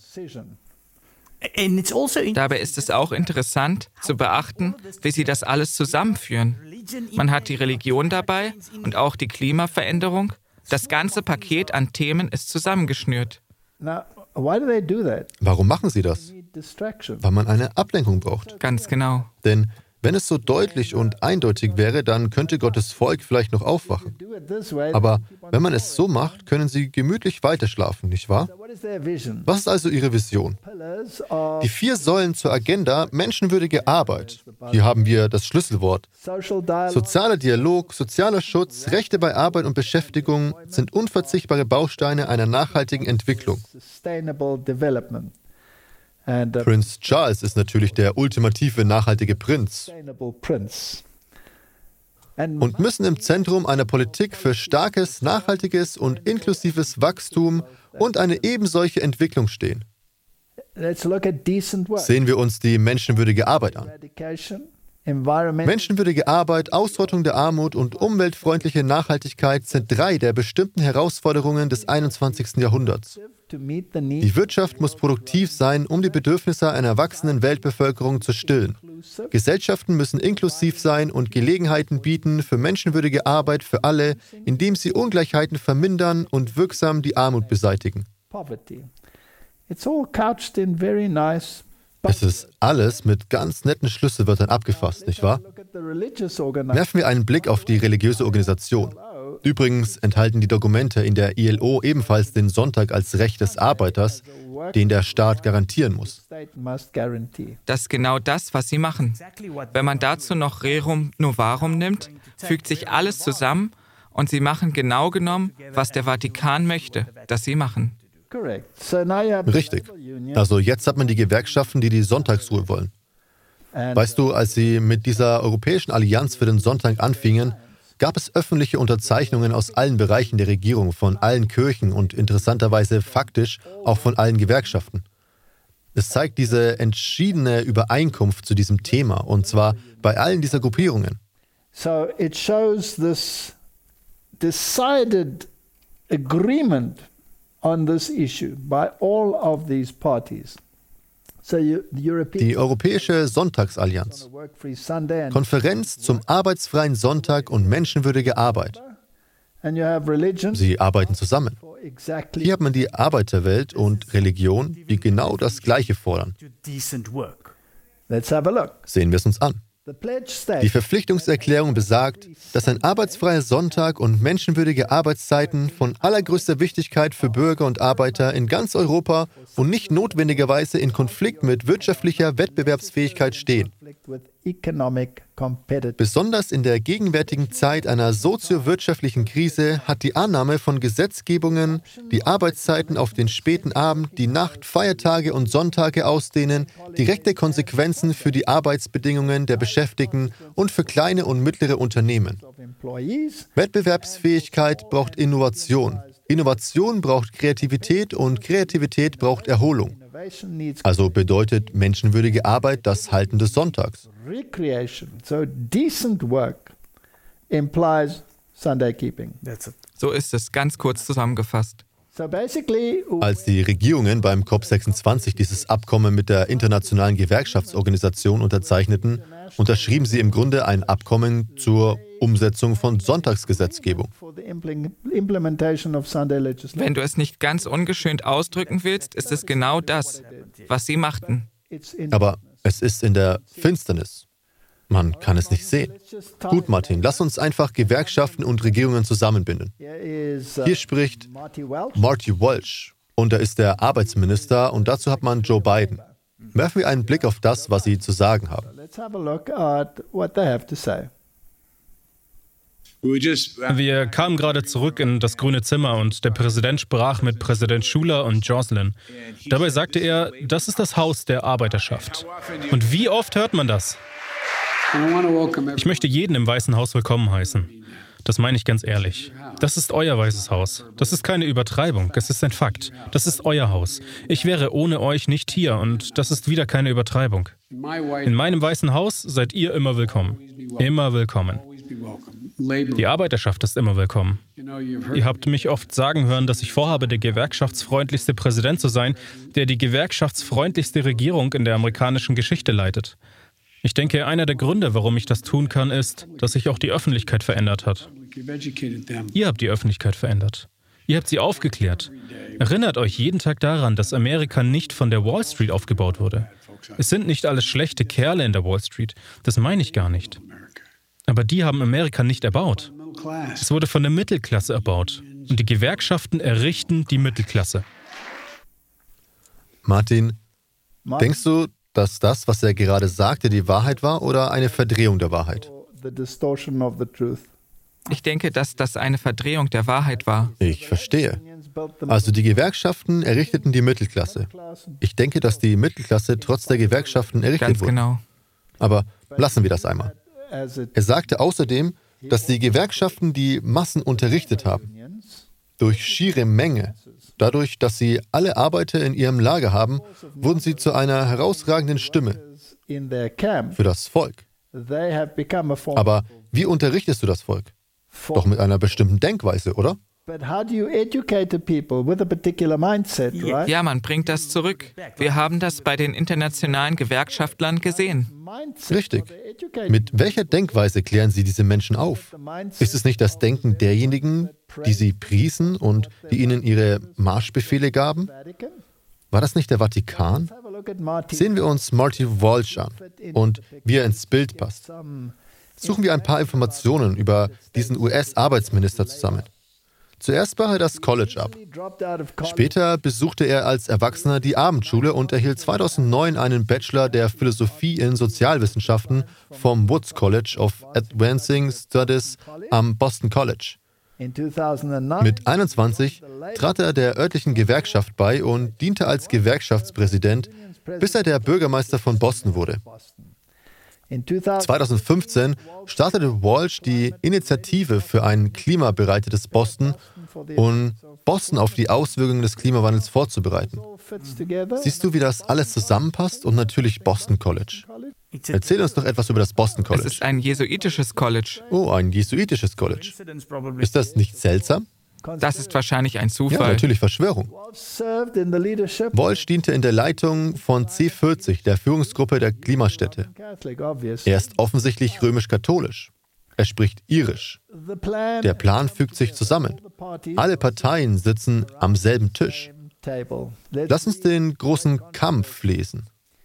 Dabei ist es auch interessant zu beachten, wie sie das alles zusammenführen. Man hat die Religion dabei und auch die Klimaveränderung. Das ganze Paket an Themen ist zusammengeschnürt. Warum machen sie das? Weil man eine Ablenkung braucht. Ganz genau. Denn wenn es so deutlich und eindeutig wäre, dann könnte Gottes Volk vielleicht noch aufwachen. Aber wenn man es so macht, können sie gemütlich weiterschlafen, nicht wahr? Was ist also ihre Vision? Die vier Säulen zur Agenda menschenwürdige Arbeit. Hier haben wir das Schlüsselwort. Sozialer Dialog, sozialer Schutz, Rechte bei Arbeit und Beschäftigung sind unverzichtbare Bausteine einer nachhaltigen Entwicklung. Prinz Charles ist natürlich der ultimative nachhaltige Prinz und müssen im Zentrum einer Politik für starkes, nachhaltiges und inklusives Wachstum und eine ebensolche Entwicklung stehen. Sehen wir uns die menschenwürdige Arbeit an. Menschenwürdige Arbeit, Ausrottung der Armut und umweltfreundliche Nachhaltigkeit sind drei der bestimmten Herausforderungen des einundzwanzigsten Jahrhunderts. Die Wirtschaft muss produktiv sein, um die Bedürfnisse einer wachsenden Weltbevölkerung zu stillen. Gesellschaften müssen inklusiv sein und Gelegenheiten bieten für menschenwürdige Arbeit für alle, indem sie Ungleichheiten vermindern und wirksam die Armut beseitigen. It's all couched in very nice. Es ist alles mit ganz netten Schlüsselwörtern abgefasst, nicht wahr? Werfen wir einen Blick auf die religiöse Organisation. Übrigens enthalten die Dokumente in der I L O ebenfalls den Sonntag als Recht des Arbeiters, den der Staat garantieren muss. Das ist genau das, was sie machen. Wenn man dazu noch Rerum Novarum nimmt, fügt sich alles zusammen und sie machen genau genommen, was der Vatikan möchte, dass sie machen. Richtig. Also jetzt hat man die Gewerkschaften, die die Sonntagsruhe wollen. Weißt du, als sie mit dieser Europäischen Allianz für den Sonntag anfingen, gab es öffentliche Unterzeichnungen aus allen Bereichen der Regierung, von allen Kirchen und interessanterweise faktisch auch von allen Gewerkschaften. Es zeigt diese entschiedene Übereinkunft zu diesem Thema, und zwar bei allen dieser Gruppierungen. So it shows this decided agreement on this issue by all of these parties. Die Europäische Sonntagsallianz, Konferenz zum arbeitsfreien Sonntag und menschenwürdige Arbeit. Sie arbeiten zusammen. Hier hat man die Arbeiterwelt und Religion, die genau das Gleiche fordern. Sehen wir es uns an. Die Verpflichtungserklärung besagt, dass ein arbeitsfreier Sonntag und menschenwürdige Arbeitszeiten von allergrößter Wichtigkeit für Bürger und Arbeiter in ganz Europa und nicht notwendigerweise in Konflikt mit wirtschaftlicher Wettbewerbsfähigkeit stehen. Besonders in der gegenwärtigen Zeit einer soziowirtschaftlichen Krise hat die Annahme von Gesetzgebungen, die Arbeitszeiten auf den späten Abend, die Nacht, Feiertage und Sonntage ausdehnen, direkte Konsequenzen für die Arbeitsbedingungen der Beschäftigten und für kleine und mittlere Unternehmen. Wettbewerbsfähigkeit braucht Innovation. Innovation braucht Kreativität und Kreativität braucht Erholung. Also bedeutet menschenwürdige Arbeit das Halten des Sonntags. So ist es ganz kurz zusammengefasst. Als die Regierungen beim COP sechsundzwanzig dieses Abkommen mit der Internationalen Gewerkschaftsorganisation unterzeichneten, unterschrieben sie im Grunde ein Abkommen zur Umsetzung von Sonntagsgesetzgebung. Wenn du es nicht ganz ungeschönt ausdrücken willst, ist es genau das, was sie machten. Aber es ist in der Finsternis. Man kann es nicht sehen. Gut, Martin, lass uns einfach Gewerkschaften und Regierungen zusammenbinden. Hier spricht Marty Walsh und er ist der Arbeitsminister und dazu hat man Joe Biden. Werfen wir einen Blick auf das, was sie zu sagen haben. Wir kamen gerade zurück in das grüne Zimmer und der Präsident sprach mit Präsident Schuler und Jocelyn. Dabei sagte er, das ist das Haus der Arbeiterschaft. Und wie oft hört man das? Ich möchte jeden im Weißen Haus willkommen heißen. Das meine ich ganz ehrlich. Das ist euer Weißes Haus. Das ist keine Übertreibung, es ist ein Fakt. Das ist euer Haus. Ich wäre ohne euch nicht hier und das ist wieder keine Übertreibung. In meinem Weißen Haus seid ihr immer willkommen. Immer willkommen. Die Arbeiterschaft ist immer willkommen. Ihr habt mich oft sagen hören, dass ich vorhabe, der gewerkschaftsfreundlichste Präsident zu sein, der die gewerkschaftsfreundlichste Regierung in der amerikanischen Geschichte leitet. Ich denke, einer der Gründe, warum ich das tun kann, ist, dass sich auch die Öffentlichkeit verändert hat. Ihr habt die Öffentlichkeit verändert. Ihr habt sie aufgeklärt. Erinnert euch jeden Tag daran, dass Amerika nicht von der Wall Street aufgebaut wurde. Es sind nicht alles schlechte Kerle in der Wall Street. Das meine ich gar nicht. Aber die haben Amerika nicht erbaut. Es wurde von der Mittelklasse erbaut. Und die Gewerkschaften errichten die Mittelklasse. Martin, denkst du, dass das, was er gerade sagte, die Wahrheit war oder eine Verdrehung der Wahrheit? Ich denke, dass das eine Verdrehung der Wahrheit war. Ich verstehe. Also die Gewerkschaften errichteten die Mittelklasse. Ich denke, dass die Mittelklasse trotz der Gewerkschaften errichtet Ganz wurde. genau. Aber lassen wir das einmal. Er sagte außerdem, dass die Gewerkschaften die Massen unterrichtet haben. Durch schiere Menge. Dadurch, dass sie alle Arbeiter in ihrem Lager haben, wurden sie zu einer herausragenden Stimme für das Volk. Aber wie unterrichtest du das Volk? Doch mit einer bestimmten Denkweise, oder? Ja, man bringt das zurück. Wir haben das bei den internationalen Gewerkschaftlern gesehen. Richtig. Mit welcher Denkweise klären Sie diese Menschen auf? Ist es nicht das Denken derjenigen, die Sie priesen und die ihnen ihre Marschbefehle gaben? War das nicht der Vatikan? Sehen wir uns Marty Walsh an und wie er ins Bild passt. suchen wir ein paar Informationen über diesen U S-Arbeitsminister zusammen. Zuerst brach er das College ab. Später besuchte er als Erwachsener die Abendschule und erhielt zweitausendneun einen Bachelor der Philosophie in Sozialwissenschaften vom Woods College of Advancing Studies am Boston College. Mit einundzwanzig trat er der örtlichen Gewerkschaft bei und diente als Gewerkschaftspräsident, bis er der Bürgermeister von Boston wurde. zweitausendfünfzehn startete Walsh die Initiative für ein klimabereitetes Boston, um Boston auf die Auswirkungen des Klimawandels vorzubereiten. Siehst du, wie das alles zusammenpasst? Und natürlich Boston College. Erzähl uns doch etwas über das Boston College. Es ist ein jesuitisches College. Oh, ein jesuitisches College. Ist das nicht seltsam? Das ist wahrscheinlich ein Zufall. Ja, natürlich Verschwörung. Walsh diente in der Leitung von C vierzig, der Führungsgruppe der Klimastädte. Er ist offensichtlich römisch-katholisch. Er spricht Irisch. Der Plan fügt sich zusammen. Alle Parteien sitzen am selben Tisch. Lass uns den großen Kampf lesen.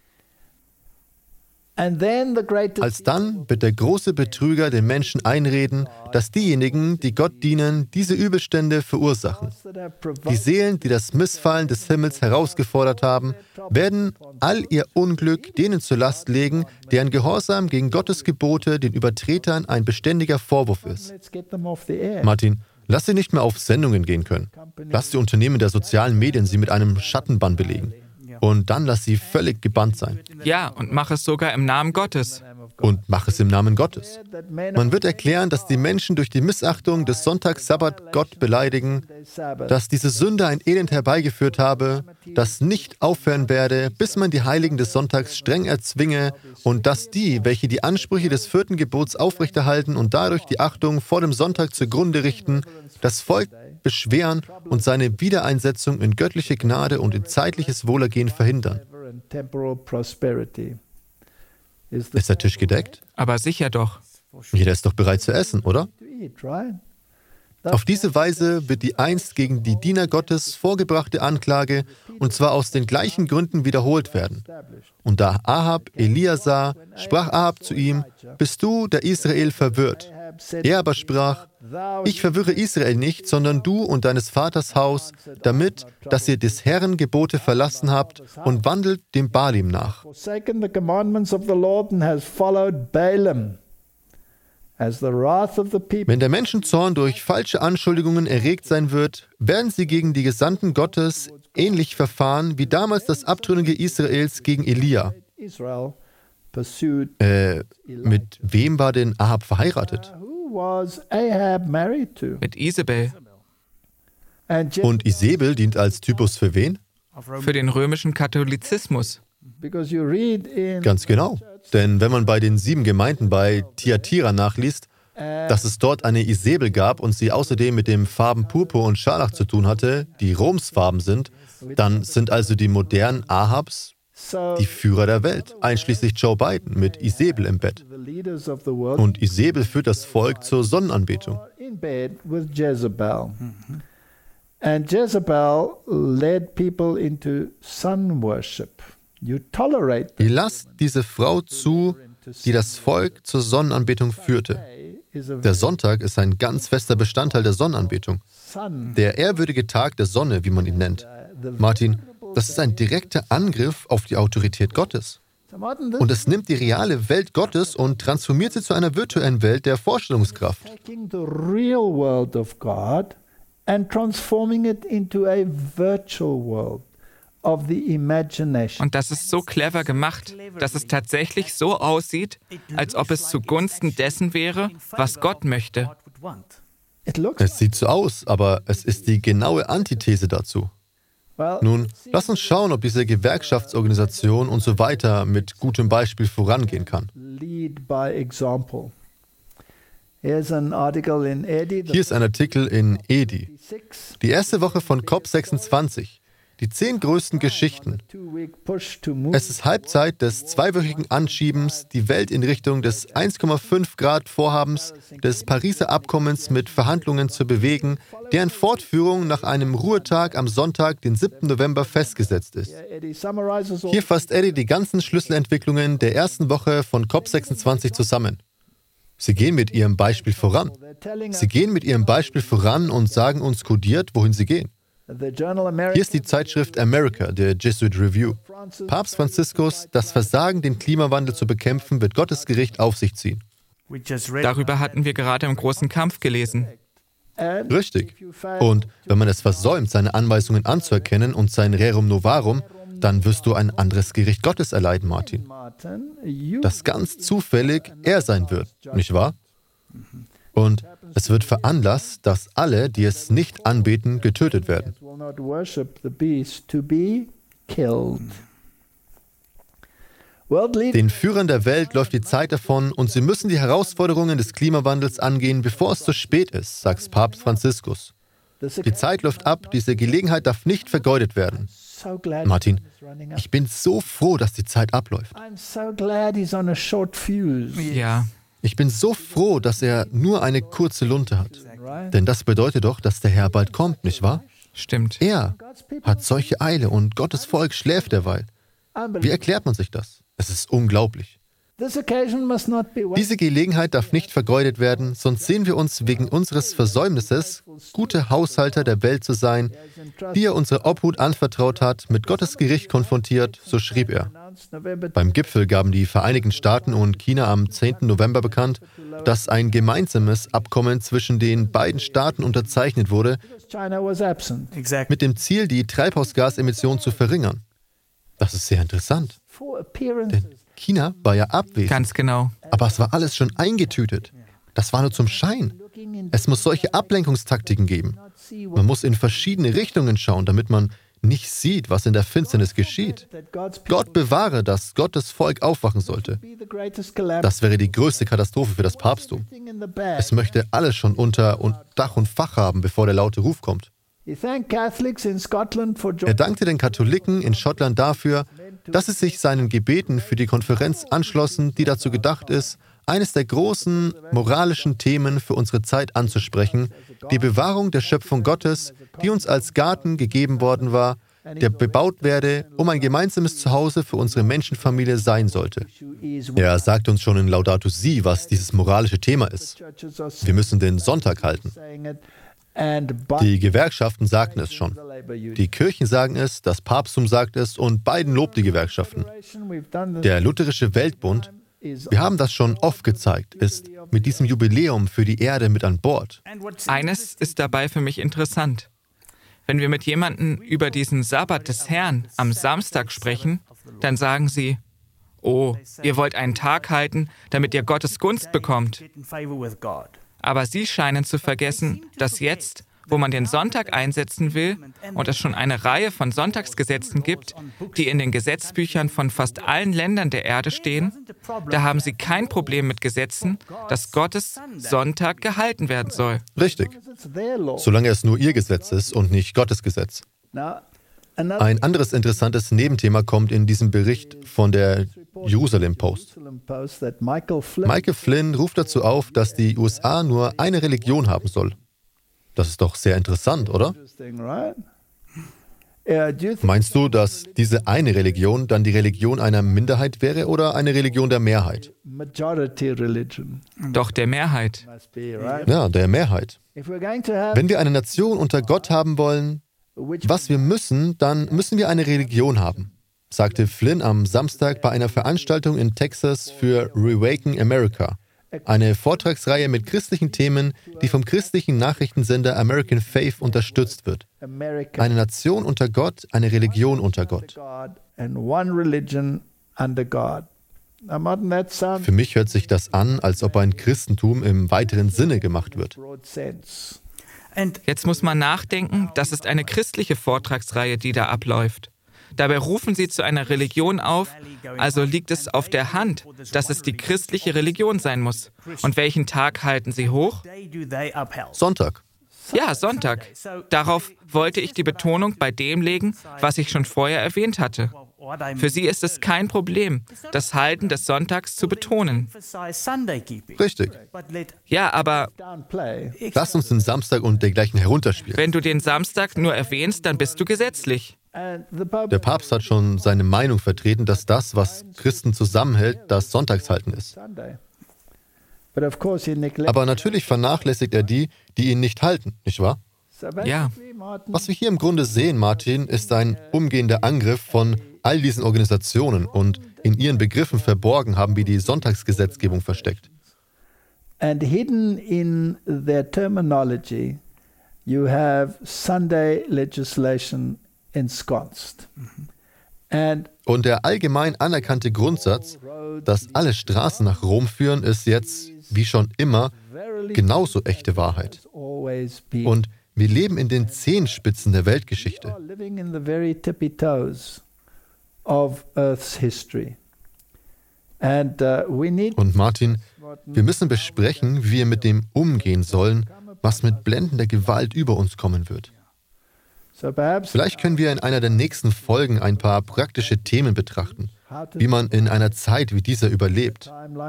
Als dann wird der große Betrüger den Menschen einreden, dass diejenigen, die Gott dienen, diese Übelstände verursachen. Die Seelen, die das Missfallen des Himmels herausgefordert haben, werden all ihr Unglück denen zur Last legen, deren Gehorsam gegen Gottes Gebote den Übertretern ein beständiger Vorwurf ist. Martin, lass sie nicht mehr auf Sendungen gehen können. Lass die Unternehmen der sozialen Medien sie mit einem Schattenbann belegen. Und dann lass sie völlig gebannt sein. Ja, und mach es sogar im Namen Gottes. Und mach es im Namen Gottes. Man wird erklären, dass die Menschen durch die Missachtung des Sonntagssabbat Gott beleidigen, dass diese Sünde ein Elend herbeigeführt habe, das nicht aufhören werde, bis man die Heiligen des Sonntags streng erzwinge und dass die, welche die Ansprüche des vierten Gebots aufrechterhalten und dadurch die Achtung vor dem Sonntag zugrunde richten, das Volk beschweren und seine Wiedereinsetzung in göttliche Gnade und in zeitliches Wohlergehen verhindern. Ist der Tisch gedeckt? Aber sicher doch. Jeder ist doch bereit zu essen, oder? Auf diese Weise wird die einst gegen die Diener Gottes vorgebrachte Anklage, und zwar aus den gleichen Gründen, wiederholt werden. Und da Ahab Elia sah, sprach Ahab zu ihm: Bist du, der Israel, verwirrt? Er aber sprach: Ich verwirre Israel nicht, sondern du und deines Vaters Haus, damit, dass ihr des Herrn Gebote verlassen habt und wandelt dem Baalim nach. Wenn der Menschenzorn durch falsche Anschuldigungen erregt sein wird, werden sie gegen die Gesandten Gottes ähnlich verfahren wie damals das abtrünnige Israels gegen Elia. Äh, mit wem war denn Ahab verheiratet? Mit Isabel. Und Isabel dient als Typus für wen? Für den römischen Katholizismus. Ganz genau. Denn wenn man bei den sieben Gemeinden bei Thyatira nachliest, dass es dort eine Isabel gab und sie außerdem mit den Farben Purpur und Scharlach zu tun hatte, die Romsfarben sind, dann sind also die modernen Ahabs die Führer der Welt, einschließlich Joe Biden mit Isabel im Bett. Und Isabel führt das Volk zur Sonnenanbetung. And Jezebel led people into sun worship. You tolerate Ihr lasst diese Frau zu, die das Volk zur Sonnenanbetung führte. Der Sonntag ist ein ganz fester Bestandteil der Sonnenanbetung. Der ehrwürdige Tag der Sonne, wie man ihn nennt. Martin, das ist ein direkter Angriff auf die Autorität Gottes. Und es nimmt die reale Welt Gottes und transformiert sie zu einer virtuellen Welt der Vorstellungskraft. And transforming it into a virtual world of the imagination. Und das ist so clever gemacht, dass es tatsächlich so aussieht, als ob es zugunsten dessen wäre, was Gott möchte. Es sieht so aus, aber es ist die genaue Antithese dazu. Nun, lass uns schauen, ob diese Gewerkschaftsorganisation und so weiter mit gutem Beispiel vorangehen kann. Lead by example. Hier ist ein Artikel in Edi. Die erste Woche von COP sechsundzwanzig. Die zehn größten Geschichten. Es ist Halbzeit des zweiwöchigen Anschiebens, die Welt in Richtung des eins Komma fünf Grad Vorhabens des Pariser Abkommens mit Verhandlungen zu bewegen, deren Fortführung nach einem Ruhetag am Sonntag, den siebten November, festgesetzt ist. Hier fasst Eddie die ganzen Schlüsselentwicklungen der ersten Woche von COP sechsundzwanzig zusammen. Sie gehen mit ihrem Beispiel voran. Sie gehen mit ihrem Beispiel voran und sagen uns kodiert, wohin sie gehen. Hier ist die Zeitschrift America, der Jesuit Review. Papst Franziskus, das Versagen, den Klimawandel zu bekämpfen, wird Gottes Gericht auf sich ziehen. Darüber hatten wir gerade im großen Kampf gelesen. Richtig. Und wenn man es versäumt, seine Anweisungen anzuerkennen und sein Rerum Novarum, dann wirst du ein anderes Gericht Gottes erleiden, Martin. Das ganz zufällig er sein wird, nicht wahr? Und es wird veranlasst, dass alle, die es nicht anbeten, getötet werden. Den Führern der Welt läuft die Zeit davon und sie müssen die Herausforderungen des Klimawandels angehen, bevor es zu spät ist, sagt Papst Franziskus. Die Zeit läuft ab, diese Gelegenheit darf nicht vergeudet werden. Martin, ich bin so froh, dass die Zeit abläuft. Ja. Ich bin so froh, dass er nur eine kurze Lunte hat. Denn das bedeutet doch, dass der Herr bald kommt, nicht wahr? Stimmt. Er hat solche Eile und Gottes Volk schläft derweil. Wie erklärt man sich das? Es ist unglaublich. Diese Gelegenheit darf nicht vergeudet werden, sonst sehen wir uns wegen unseres Versäumnisses, gute Haushalter der Welt zu sein, die er unsere Obhut anvertraut hat, mit Gottes Gericht konfrontiert, so schrieb er. Beim Gipfel gaben die Vereinigten Staaten und China am zehnten November bekannt, dass ein gemeinsames Abkommen zwischen den beiden Staaten unterzeichnet wurde, mit dem Ziel, die Treibhausgasemissionen zu verringern. Das ist sehr interessant. Denn China war ja abwesend. Ganz genau. Aber es war alles schon eingetütet. Das war nur zum Schein. Es muss solche Ablenkungstaktiken geben. Man muss in verschiedene Richtungen schauen, damit man nicht sieht, was in der Finsternis geschieht. Gott bewahre, dass Gottes Volk aufwachen sollte. Das wäre die größte Katastrophe für das Papsttum. Es möchte alles schon unter Dach und Fach haben, bevor der laute Ruf kommt. Er dankte den Katholiken in Schottland dafür, dass sie sich seinen Gebeten für die Konferenz anschlossen, die dazu gedacht ist, eines der großen moralischen Themen für unsere Zeit anzusprechen, die Bewahrung der Schöpfung Gottes, die uns als Garten gegeben worden war, der bebaut werde, um ein gemeinsames Zuhause für unsere Menschenfamilie sein sollte. Er sagt uns schon in Laudato Si, was dieses moralische Thema ist. Wir müssen den Sonntag halten. Die Gewerkschaften sagten es schon. Die Kirchen sagen es, das Papsttum sagt es und Biden lobt die Gewerkschaften. Der Lutherische Weltbund, wir haben das schon oft gezeigt, ist mit diesem Jubiläum für die Erde mit an Bord. Eines ist dabei für mich interessant. Wenn wir mit jemandem über diesen Sabbat des Herrn am Samstag sprechen, dann sagen sie, oh, ihr wollt einen Tag halten, damit ihr Gottes Gunst bekommt. Aber sie scheinen zu vergessen, dass jetzt, wo man den Sonntag einsetzen will und es schon eine Reihe von Sonntagsgesetzen gibt, die in den Gesetzbüchern von fast allen Ländern der Erde stehen, da haben sie kein Problem mit Gesetzen, dass Gottes Sonntag gehalten werden soll. Richtig. Solange es nur ihr Gesetz ist und nicht Gottes Gesetz. Ein anderes interessantes Nebenthema kommt in diesem Bericht von der Jerusalem Post. Michael Flynn ruft dazu auf, dass die U S A nur eine Religion haben soll. Das ist doch sehr interessant, oder? Meinst du, dass diese eine Religion dann die Religion einer Minderheit wäre oder eine Religion der Mehrheit? Doch der Mehrheit. Ja, der Mehrheit. Wenn wir eine Nation unter Gott haben wollen, was wir müssen, dann müssen wir eine Religion haben, sagte Flynn am Samstag bei einer Veranstaltung in Texas für Reawaken America, eine Vortragsreihe mit christlichen Themen, die vom christlichen Nachrichtensender American Faith unterstützt wird. Eine Nation unter Gott, eine Religion unter Gott. Für mich hört sich das an, als ob ein Christentum im weiteren Sinne gemacht wird. Jetzt muss man nachdenken, das ist eine christliche Vortragsreihe, die da abläuft. Dabei rufen sie zu einer Religion auf, also liegt es auf der Hand, dass es die christliche Religion sein muss. Und welchen Tag halten sie hoch? Sonntag. Ja, Sonntag. Darauf wollte ich die Betonung bei dem legen, was ich schon vorher erwähnt hatte. Für sie ist es kein Problem, das Halten des Sonntags zu betonen. Richtig. Ja, aber lass uns den Samstag und dergleichen herunterspielen. Wenn du den Samstag nur erwähnst, dann bist du gesetzlich. Der Papst hat schon seine Meinung vertreten, dass das, was Christen zusammenhält, das Sonntagshalten ist. Aber natürlich vernachlässigt er die, die ihn nicht halten, nicht wahr? Ja. Was wir hier im Grunde sehen, Martin, ist ein umgehender Angriff von all diesen Organisationen und in ihren Begriffen verborgen haben wir die Sonntagsgesetzgebung versteckt. And hidden in their terminology, you have Sunday legislation ensconced. And Und der allgemein anerkannte Grundsatz, dass alle Straßen nach Rom führen, ist jetzt, wie schon immer, genauso echte Wahrheit. Und wir leben in den Zehenspitzen der Weltgeschichte. Und Martin, wir müssen besprechen, wie wir mit dem umgehen sollen, was mit blendender Gewalt über uns kommen wird. Vielleicht können wir in einer der nächsten Folgen ein paar praktische Themen betrachten, wie man in einer Zeit wie dieser überlebt.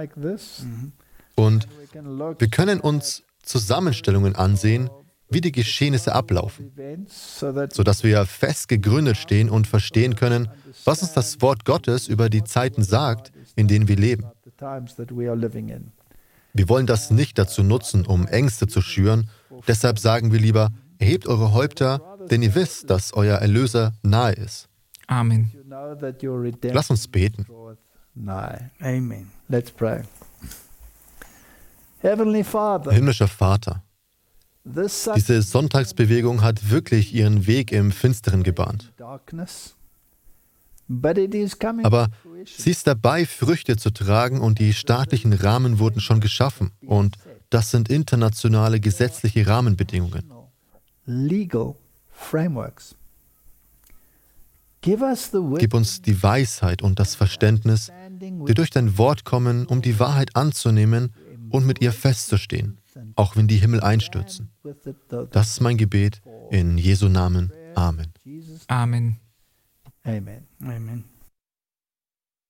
Und wir können uns Zusammenstellungen ansehen, wie die Geschehnisse ablaufen, sodass wir fest gegründet stehen und verstehen können, was uns das Wort Gottes über die Zeiten sagt, in denen wir leben. Wir wollen das nicht dazu nutzen, um Ängste zu schüren. Deshalb sagen wir lieber, erhebt eure Häupter, denn ihr wisst, dass euer Erlöser nahe ist. Amen. Lass uns beten. Amen. Let's pray. Heavenly Father, Himmlischer Vater, diese Sonntagsbewegung hat wirklich ihren Weg im Finsteren gebahnt. Aber sie ist dabei, Früchte zu tragen und die staatlichen Rahmen wurden schon geschaffen. Und das sind internationale gesetzliche Rahmenbedingungen. Gib uns die Weisheit und das Verständnis, die durch dein Wort kommen, um die Wahrheit anzunehmen und mit ihr festzustehen, auch wenn die Himmel einstürzen. Das ist mein Gebet in Jesu Namen. Amen. Amen. Amen. Amen.